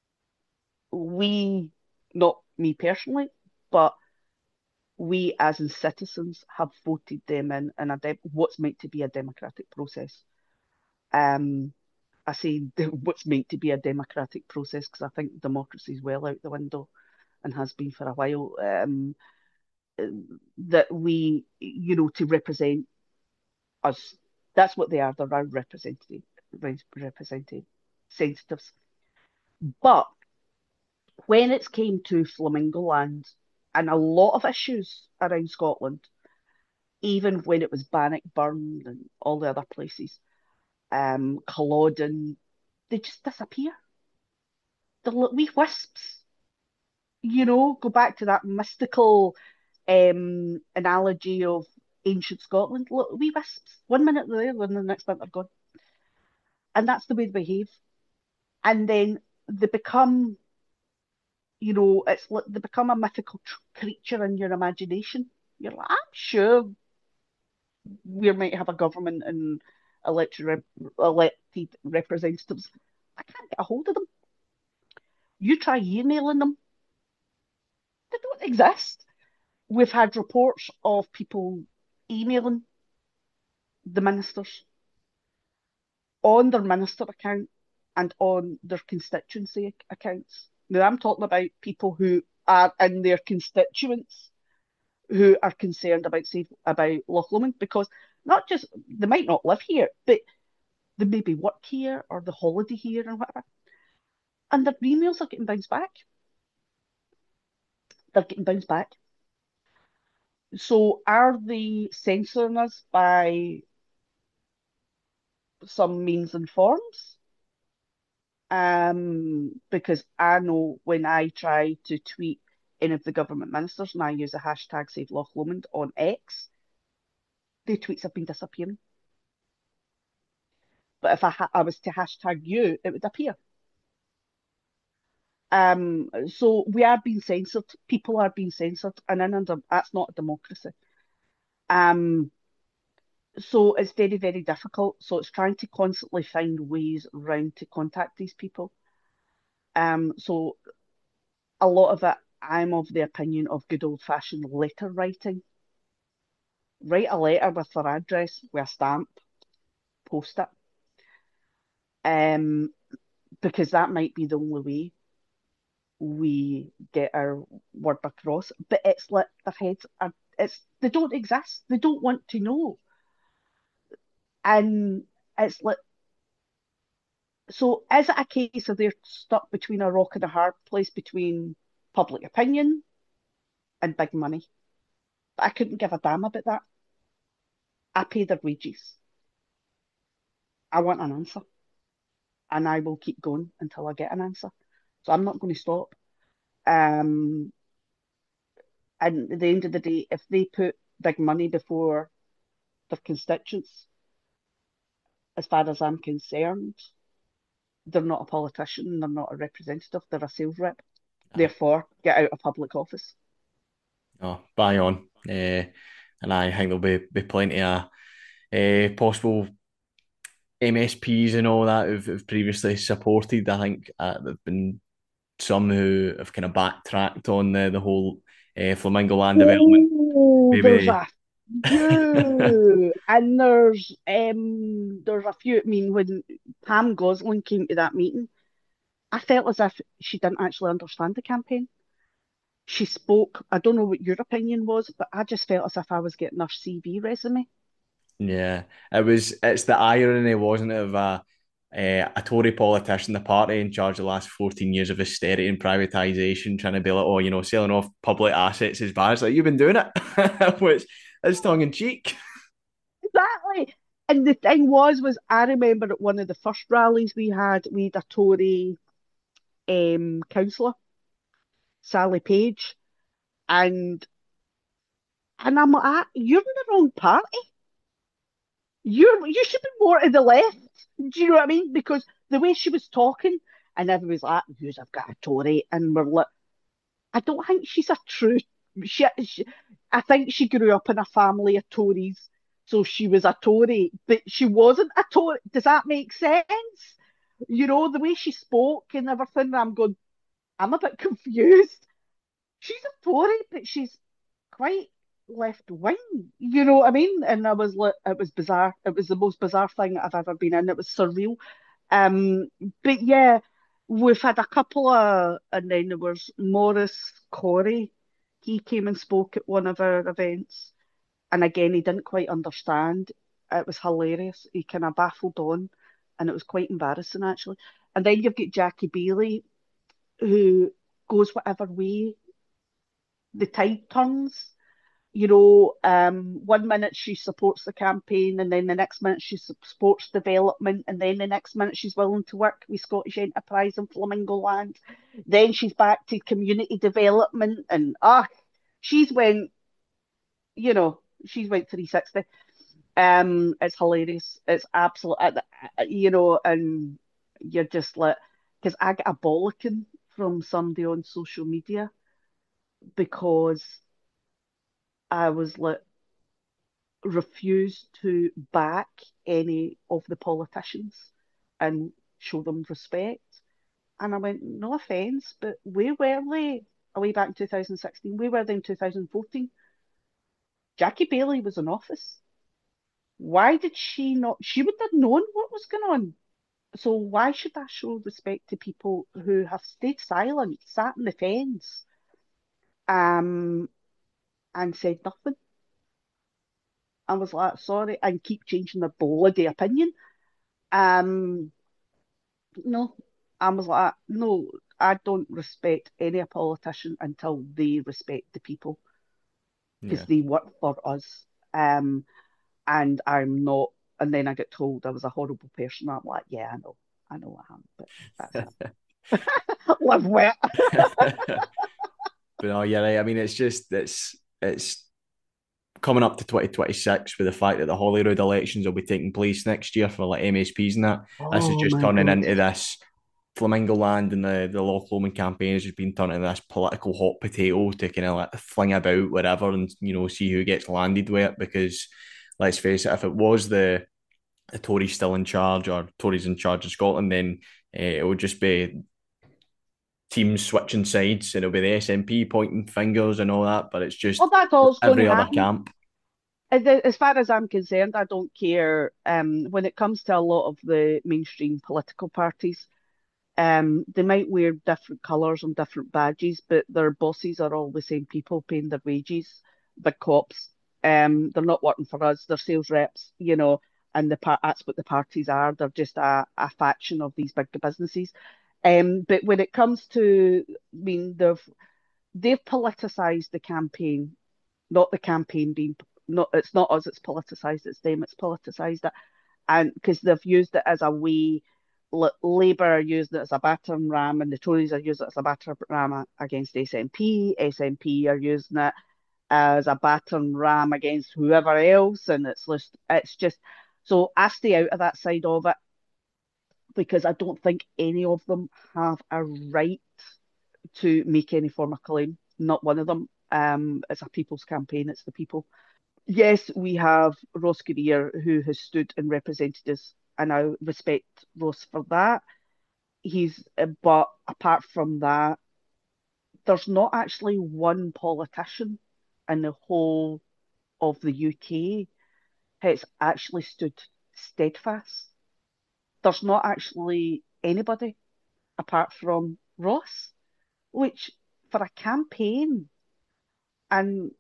We, not me personally, but we as in citizens have voted them in in a de- what's meant to be a democratic process. Um, I say what's meant to be a democratic process because I think democracy is well out the window and has been for a while. Um, that we, you know, to represent us. That's what they are. They're our representative, representative sensitives. But when it came to Flamingo Land and a lot of issues around Scotland, even when it was Bannockburn and all the other places, um, Culloden, they just disappear. They're like wee wisps, you know, go back to that mystical um, analogy of ancient Scotland. Look, wee wisps. One minute they're there, and the next minute they're gone. And that's the way they behave. And then they become, you know, it's like they become a mythical tr- creature in your imagination. You're like, I'm sure we might have a government and elected rep elected representatives. I can't get a hold of them. You try emailing them, they don't exist. We've had reports of people emailing the ministers on their minister account and on their constituency accounts. Now, I'm talking about people who are in their constituents who are concerned about safe, about Loch Lomond because not just they might not live here, but they maybe work here or the holiday here and whatever, and their emails are getting bounced back. They're getting bounced back. So are they censoring us by some means and forms? Um, because I know when I try to tweet any of the government ministers and I use the hashtag Save Loch Lomond on X, the tweets have been disappearing. But if I, ha- I was to hashtag you, it would appear. Um, so we are being censored. People are being censored, and in under, that's not a democracy. Um, so it's very, very difficult. So it's trying to constantly find ways around to contact these people. Um, so a lot of it, I'm of the opinion of good old fashioned letter writing. Write a letter with their address with a stamp, post it. Um, because that might be the only way we get our word across. But it's like their heads are it's they don't exist. They don't want to know. And it's like so is it a case of they're stuck between a rock and a hard place between public opinion and big money? But I couldn't give a damn about that. I pay their wages. I want an answer. And I will keep going until I get an answer. So I'm not going to stop. Um, and at the end of the day, if they put big money before their constituents, as far as I'm concerned, they're not a politician, they're not a representative, they're a sales rep. Aye. Therefore, get out of public office. Oh, bang on. Uh, and I think there'll be, be plenty of uh, possible M S Ps and all that who've, who've previously supported. I think uh, there've been some who have kind of backtracked on the, the whole uh, Flamingo Land development. Oh, there's Maybe a few, and there's um, there's a few. I mean, when Pam Gosling came to that meeting, I felt as if she didn't actually understand the campaign. She spoke. I don't know what your opinion was, but I just felt as if I was getting her C V resume. yeah, it was. It's the irony, wasn't it, of a uh, a Tory politician, the party in charge of the last fourteen years of austerity and privatisation, trying to be like, oh, you know, selling off public assets is bad. It's like you've been doing it, which is tongue in cheek. Exactly. And the thing was, was I remember at one of the first rallies we had, we had a Tory um, councillor, Sally Page, and and I'm like, "Ah, you're in the wrong party. You're you should be more to the left. Do you know what I mean? Because the way she was talking, and everybody's like, "Who's I've got a Tory," and we're like, I don't think she's a true. She, she, I think she grew up in a family of Tories, so she was a Tory, but she wasn't a Tory. Does that make sense? You know, the way she spoke and everything, I'm going, I'm a bit confused. She's a Tory, but she's quite left wing. You know what I mean? And I was like, it was bizarre. It was the most bizarre thing I've ever been in. It was surreal. Um, but yeah, we've had a couple of, and then there was Maurice Corey. He came and spoke at one of our events, and again, he didn't quite understand. It was hilarious. He kind of baffled on, and it was quite embarrassing actually. And then you've got Jackie Bailey, who goes whatever way the tide turns. You know, um, one minute she supports the campaign, and then the next minute she supports development, and then the next minute she's willing to work with Scottish Enterprise and Flamingo Land. Then she's back to community development, and ah, she's went, you know, she's went three sixty. Um, it's hilarious. It's absolute, uh, uh, you know, and you're just like, because I get a bollocking from somebody on social media because I was like, refused to back any of the politicians and show them respect. And I went, no offence, but where were they away back in two thousand sixteen? Where were they in two thousand fourteen? Jackie Bailey was in office. Why did she not? She would have known what was going on. So why should I show respect to people who have stayed silent, sat on the fence, um, and said nothing? I was like, sorry, and keep changing their bloody opinion. Um, no, I was like, no, I don't respect any politician until they respect the people because Yeah. they work for us. Um, and I'm not. And then I get told I was a horrible person. I'm like, yeah, I know, I know I am, but that's it. Live with it. But no, yeah, right. I mean, it's just it's it's coming up to twenty twenty-six with the fact that the Holyrood elections will be taking place next year for like M S Ps and that. This is Oh just my turning God. into this Flamingo Land, and the, the Loch Lomond campaign has just been turned into this political hot potato to kind of like fling about wherever and, you know, see who gets landed with it. Because let's face it, if it was the, the Tories still in charge or Tories in charge of Scotland, then uh, it would just be teams switching sides and it'll be the S N P pointing fingers and all that. But it's Well, just that's all that's going to every other happen. camp. As far as I'm concerned, I don't care. Um, when it comes to a lot of the mainstream political parties, Um, they might wear different colours and different badges, but their bosses are all the same people paying their wages, big cops. Um, they're not working for us, they're sales reps, you know, and the part that's what the parties are. They're just a, a faction of these big businesses. Um, but when it comes to, I mean, they've they've politicised the campaign, not the campaign being not it's not us, it's politicised, it's them, it's politicised it and because they've used it as a way, Labour are using it as a battering ram, and the Tories are using it as a battering ram against S N P. S N P are using it as a battering ram against whoever else, and it's just, it's just. So I stay out of that side of it because I don't think any of them have a right to make any form of claim. Not one of them. Um, it's a people's campaign. It's the people. Yes, we have Ross Greer who has stood and represented us, and I respect Ross for that. He's, uh, but apart from that, there's not actually one politician in the whole of the U K has actually stood steadfast. There's not actually anybody apart from Ross, which for a campaign and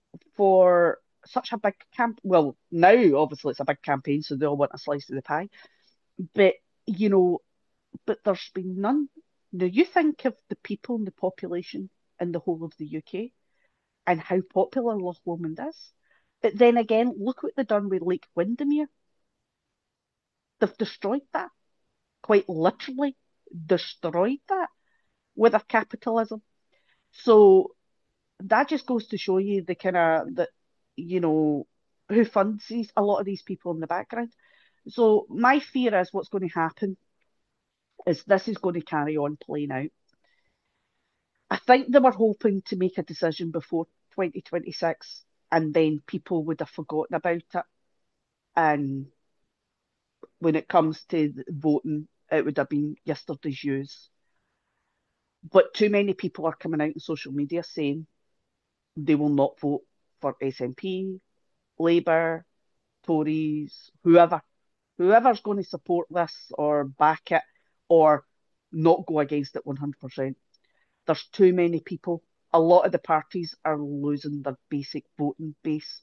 for such a big camp, well, now obviously it's a big campaign, so they all want a slice of the pie. But you know, but there's been none. Now you think of the people and the population in the whole of the U K and how popular Loch Lomond is. But then again, look what they've done with Lake Windermere. They've destroyed that, quite literally destroyed that with their capitalism. So that just goes to show you the kind of that you know who funds these a lot of these people in the background. So my fear is what's going to happen is this is going to carry on playing out. I think they were hoping to make a decision before twenty twenty-six, and then people would have forgotten about it. And when it comes to voting, it would have been yesterday's news. But too many people are coming out on social media saying they will not vote for S N P, Labour, Tories, whoever, whoever's going to support this or back it or not go against it one hundred percent. There's too many people. A lot of the parties are losing their basic voting base.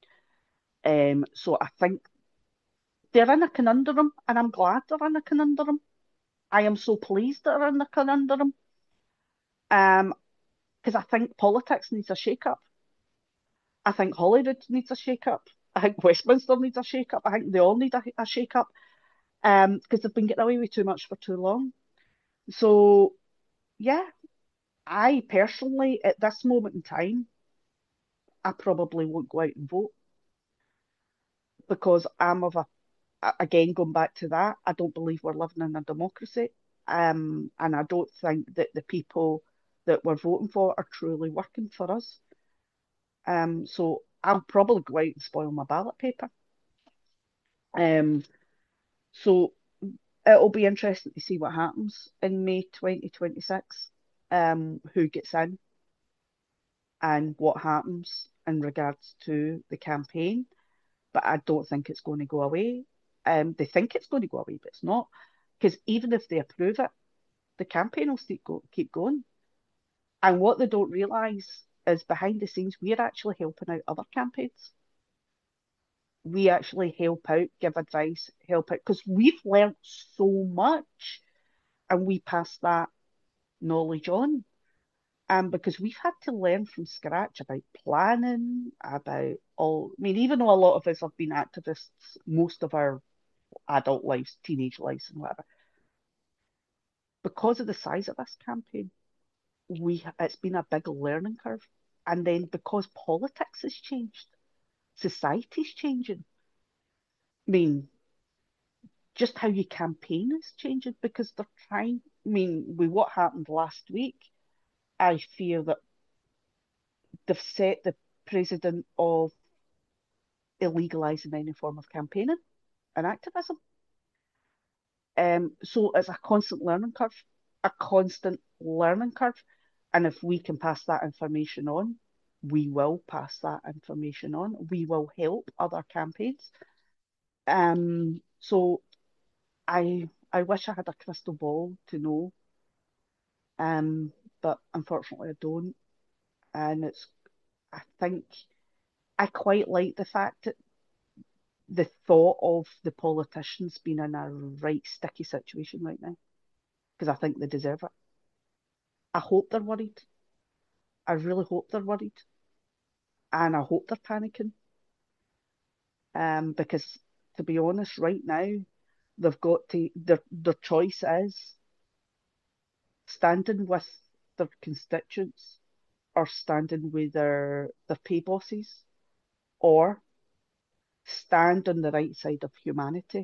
Um, so I think they're in a conundrum, and I'm glad they're in a conundrum. I am so pleased they're in a conundrum. Um, because I think politics needs a shake-up. I think Holyrood needs a shake-up. I think Westminster needs a shake-up. I think they all need a, a shake-up. Um, because they've been getting away with too much for too long. So yeah, I personally, at this moment in time, I probably won't go out and vote because I'm of a, again, going back to that, I don't believe we're living in a democracy. Um, and I don't think that the people that we're voting for are truly working for us. Um, so I'll probably go out and spoil my ballot paper. Um, so it'll be interesting to see what happens in May twenty twenty-six, um, who gets in and what happens in regards to the campaign. But I don't think it's going to go away. Um, they think it's going to go away, but it's not. Because even if they approve it, the campaign will still go, keep going. And what they don't realise is behind the scenes, we're actually helping out other campaigns. We actually help out, give advice, help out, because we've learnt so much and we pass that knowledge on. Um, because we've had to learn from scratch about planning, about all. I mean, even though a lot of us have been activists most of our adult lives, teenage lives, and whatever, because of the size of this campaign, we it's been a big learning curve. And then because politics has changed, society's changing. I mean, just how you campaign is changing because they're trying. I mean, with what happened last week, I fear that they've set the president of illegalising any form of campaigning and activism. Um, so it's a constant learning curve, a constant learning curve. And if we can pass that information on, we will pass that information on. We will help other campaigns. Um, so I I wish I had a crystal ball to know, um, but unfortunately I don't. And it's I think I quite like the fact that the thought of the politicians being in a right sticky situation right now because I think they deserve it. I hope they're worried. I really hope they're worried, and I hope they're panicking. Um, because to be honest, right now they've got to their their choice is standing with their constituents or standing with their their pay bosses or stand on the right side of humanity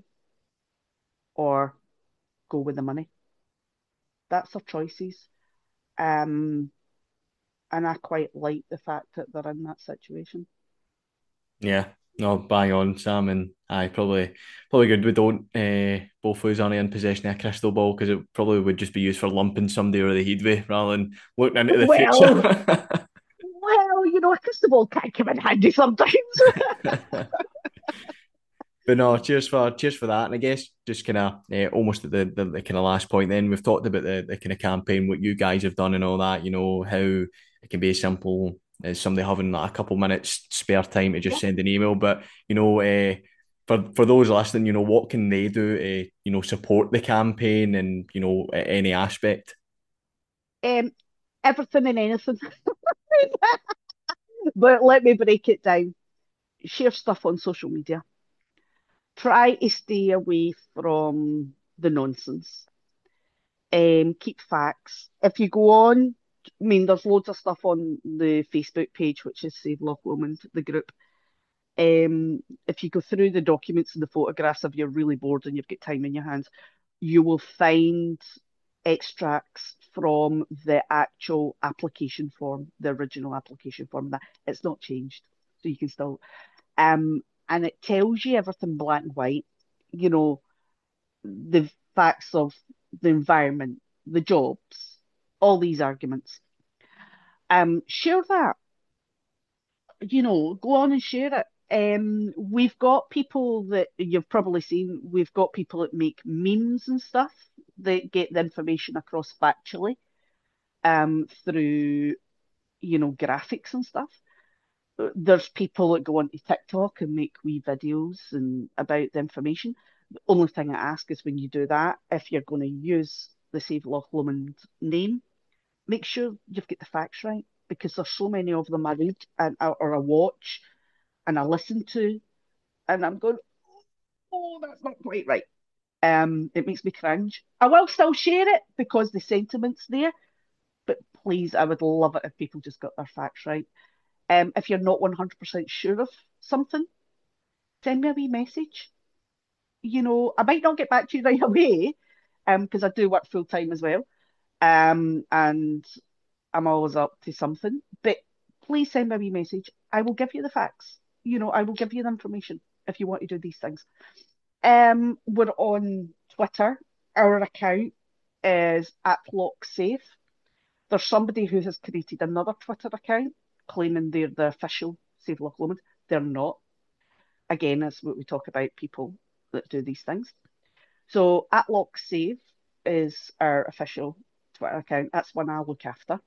or go with the money. That's their choices. Um, and I quite like the fact that they're in that situation. Yeah, no, bang on, Sam, and I probably probably good we don't uh, both of us aren't in possession of a crystal ball because it probably would just be used for lumping somebody over the head with rather than looking into the future. Well, well, you know, a crystal ball can come in handy sometimes. But no, cheers for cheers for that. And I guess just kind of uh, almost at the, the, the kind of last point. Then we've talked about the, the kind of campaign, what you guys have done, and all that. You know how it can be as simple as somebody having like a couple minutes spare time to just Yeah. send an email. But you know, uh, for for those listening, you know, what can they do to you know support the campaign and you know any aspect? Um, everything and anything. But let me break it down. Share stuff on social media. try to stay away from the nonsense. Um, keep facts. If you go on, I mean, there's loads of stuff on the Facebook page, which is Save Loch Lomond, the group. Um, if you go through the documents and the photographs, if you're really bored and you've got time in your hands, you will find extracts from the actual application form, the original application form. That it's not changed, so you can still. Um, and it tells you everything black and white. You know, the facts of the environment, the jobs, all these arguments. Um, share that, you know, go on and share it. Um, we've got people that you've probably seen, we've got people that make memes and stuff that get the information across factually um, through, you know, graphics and stuff. There's people that go onto TikTok and make wee videos and about the information. The only thing I ask is when you do that, if you're going to use the Save Loch Lomond name, make sure you've got the facts right because there's so many of them I read and or I watch and I listen to, and I'm going, oh, that's not quite right. Um, it makes me cringe. I will still share it because the sentiment's there, but please, I would love it if people just got their facts right. Um, if you're not one hundred percent sure of something, send me a wee message. You know, I might not get back to you right away, um, because I do work full time as well. Um, and I'm always up to something. But please send me a wee message. I will give you the facts. You know, I will give you the information if you want to do these things. Um, we're on Twitter. Our account is at LockSafe. There's somebody who has created another Twitter account claiming they're the official Save Loch Lomond. They're not. Again, that's what we talk about people that do these things. So at LockSave is our official Twitter account. That's one I look after.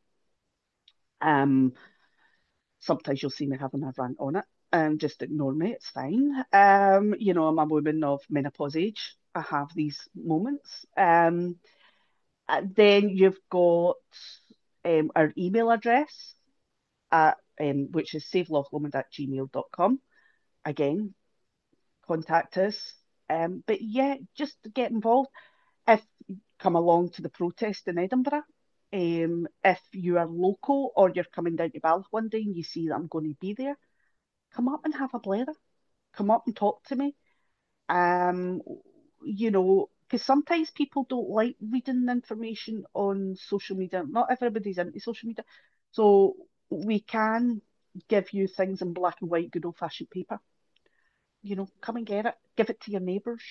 Um, sometimes you'll see me having a rant on it. Um, just ignore me, it's fine. Um, you know, I'm a woman of menopause age. I have these moments. Um, and then you've got um, our email address, at, um, which is savelochlomond at gmail dot com. Again, contact us. Um, but yeah, just get involved. If you come along to the protest in Edinburgh, um, if you are local or you're coming down to Bath one day and you see that I'm going to be there, come up and have a blather. Come up and talk to me. Um, you know, because sometimes people don't like reading information on social media. Not everybody's into social media. So we can give you things in black and white, good old fashioned paper. You know, come and get it. Give it to your neighbours.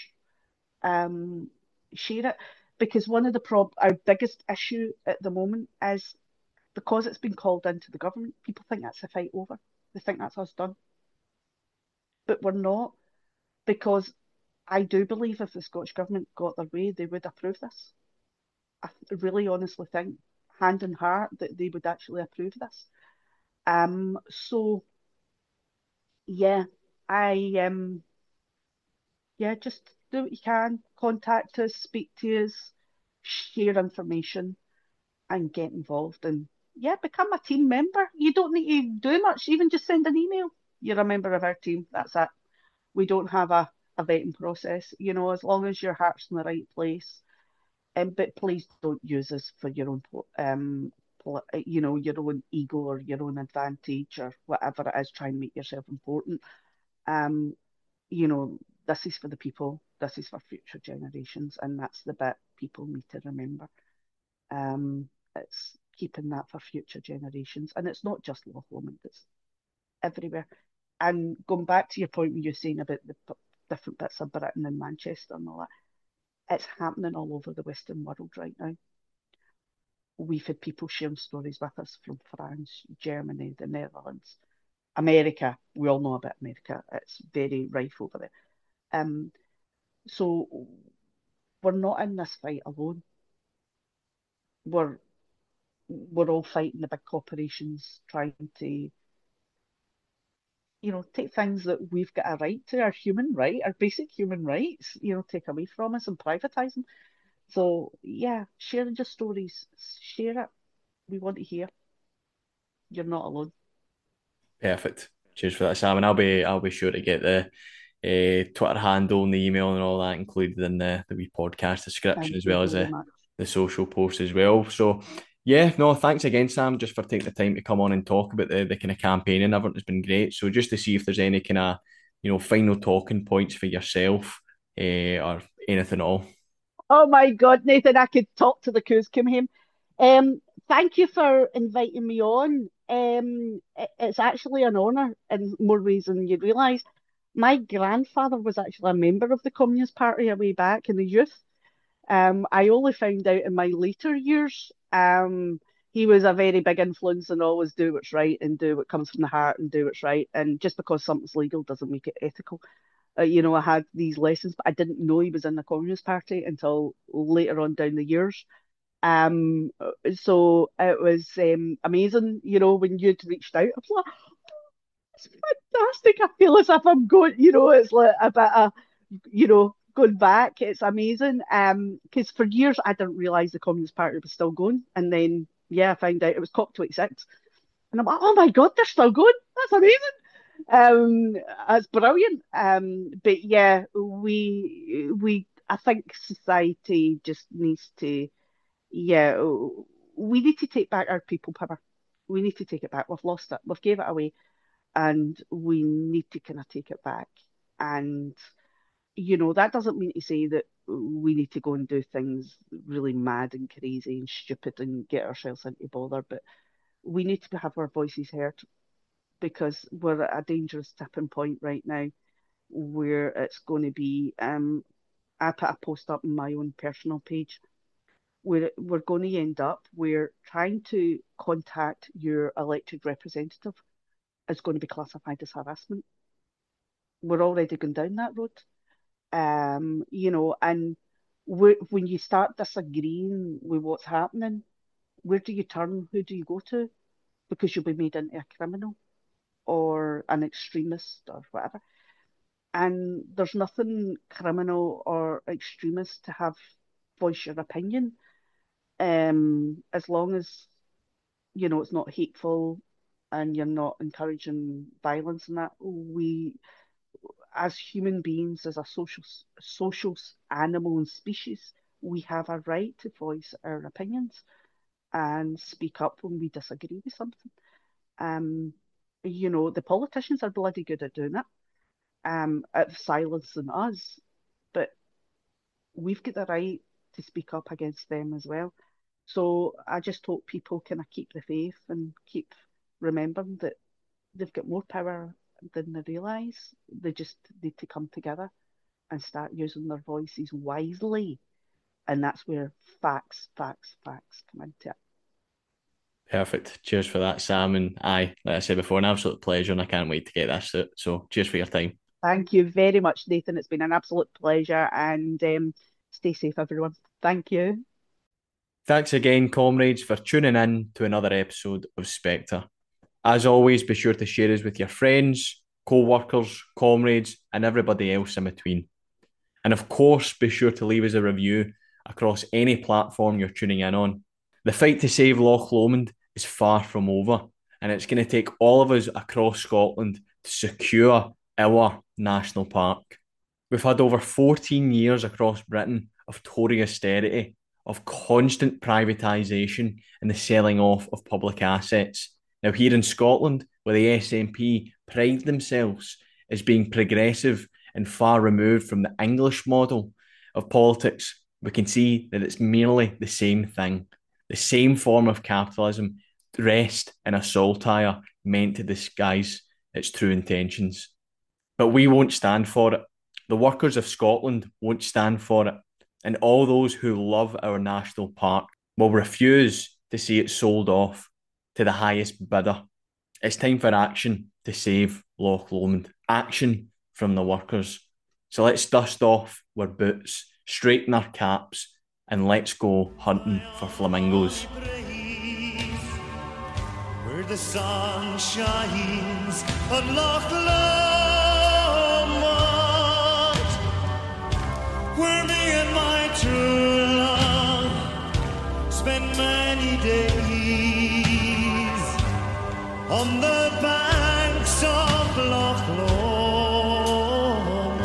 Um, share it. Because one of the prob our biggest issue at the moment is because it's been called into the government, people think that's a fight over. They think that's us done. But we're not, because I do believe if the Scottish Government got their way, they would approve this. I really honestly think, hand in heart, that they would actually approve this. Um, so yeah, I um yeah, just do what you can, contact us, speak to us, share information, and get involved. And yeah, become a team member. You don't need to do much, even just send an email. You're a member of our team. That's it. We don't have a, a vetting process, you know, as long as your heart's in the right place. Um, but please don't use us for your own, um, you know, your own ego or your own advantage or whatever it is. Try and make yourself important. Um, you know, this is for the people. This is for future generations, and that's the bit people need to remember. Um, it's keeping that for future generations, and it's not just Loch Lomond. It's everywhere. And going back to your point when you're saying about the different bits of Britain and Manchester and all that, it's happening all over the Western world right now. We've had people sharing stories with us from France, Germany, the Netherlands, America. We all know about America. It's very rife over there. Um, so we're not in this fight alone. We're we're all fighting the big corporations trying to, you know, take things that we've got a right to, our human right, our basic human rights, you know, take away from us and privatise them. So yeah, sharing your stories, share it. We want to hear. You're not alone. Perfect. Cheers for that, Sam. And I'll be I'll be sure to get the uh, Twitter handle and the email and all that included in the, the wee podcast description, Thank as you well as very the, much. the social posts as well. So, yeah, no, thanks again, Sam, just for taking the time to come on and talk about the, the kind of campaign and everything has been great. So, just to see if there's any kind of, you know, final talking points for yourself uh, or anything at all. Oh my God, Nathan, I could talk to the coos come home. Um, thank you for inviting me on. Um, it- it's actually an honour in more ways than you realise. My grandfather was actually a member of the Communist Party a way back in the youth. Um, I only found out in my later years. Um, he was a very big influence and always do what's right and do what comes from the heart and do what's right. And just because something's legal doesn't make it ethical. Uh, you know, I had these lessons, but I didn't know he was in the Communist Party until later on down the years. Um, so it was um, amazing, you know, when you'd reached out. I was like, it's fantastic. I feel as if I'm going, you know, it's like a bit of, you know, going back. It's amazing. Um, because for years I didn't realise the Communist Party was still going, and then yeah, I found out it was COP twenty-six, and I'm like, oh my God, they're still going. That's amazing. Um, it's brilliant. Um, but yeah, we we I think society just needs to, yeah, we need to take back our people power. We need to take it back. We've lost it. We've gave it away, and we need to kind of take it back. And you know, that doesn't mean to say that we need to go and do things really mad and crazy and stupid and get ourselves into bother, but we need to have our voices heard because we're at a dangerous tipping point right now where it's going to be. Um, I put a post up on my own personal page where we're going to end up where trying to contact your elected representative is going to be classified as harassment. We're already going down that road. Um, you know, and when you start disagreeing with what's happening, where do you turn? Who do you go to? Because you'll be made into a criminal or an extremist or whatever. And there's nothing criminal or extremist to have voice your opinion, um, as long as you know it's not hateful and you're not encouraging violence and that. We, as human beings, as a social social animal and species, we have a right to voice our opinions and speak up when we disagree with something. Um, you know, the politicians are bloody good at doing it, um, at silencing us, but we've got the right to speak up against them as well. So I just hope people kind of keep the faith and keep remembering that they've got more power than they realise. They just need to come together and start using their voices wisely. And that's where facts, facts, facts come into it. Perfect. Cheers for that, Sam. And aye, like I said before, an absolute pleasure, and I can't wait to get this out. So, cheers for your time. Thank you very much, Nathan. It's been an absolute pleasure. And um, stay safe, everyone. Thank you. Thanks again, comrades, for tuning in to another episode of Spectre. As always, be sure to share us with your friends, co workers, comrades, and everybody else in between. And of course, be sure to leave us a review across any platform you're tuning in on. The fight to save Loch Lomond is far from over, and it's going to take all of us across Scotland to secure our national park. We've had over fourteen years across Britain of Tory austerity, of constant privatisation and the selling off of public assets. Now, here in Scotland, where the S N P pride themselves as being progressive and far removed from the English model of politics, we can see that it's merely the same thing, the same form of capitalism dressed in a saltire meant to disguise its true intentions. But we won't stand for it. The workers of Scotland won't stand for it. And all those who love our national park will refuse to see it sold off to the highest bidder. It's time for action to save Loch Lomond. Action from the workers. So let's dust off our boots, straighten our caps, and let's go hunting for flamingos. Where the sun shines on Loch Lomond, where me and my true love spent many days on the banks of Loch Lomond.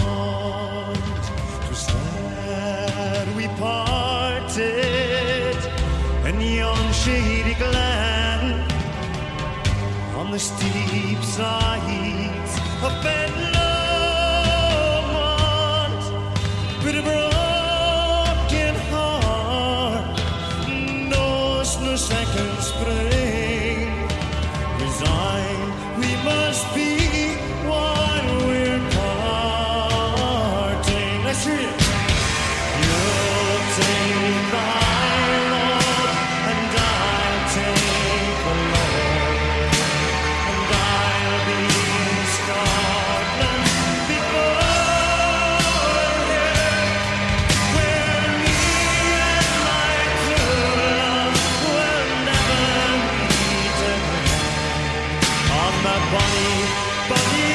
the steep sides of Bedlamont, with a broken heart, knows no second spring. Resigned, we must be while we're parting. Let's hear it. You'll take the high road, and I'll take the low, and I'll be in Scotland before you, where me and my true love will never meet again. On that bonny, bonny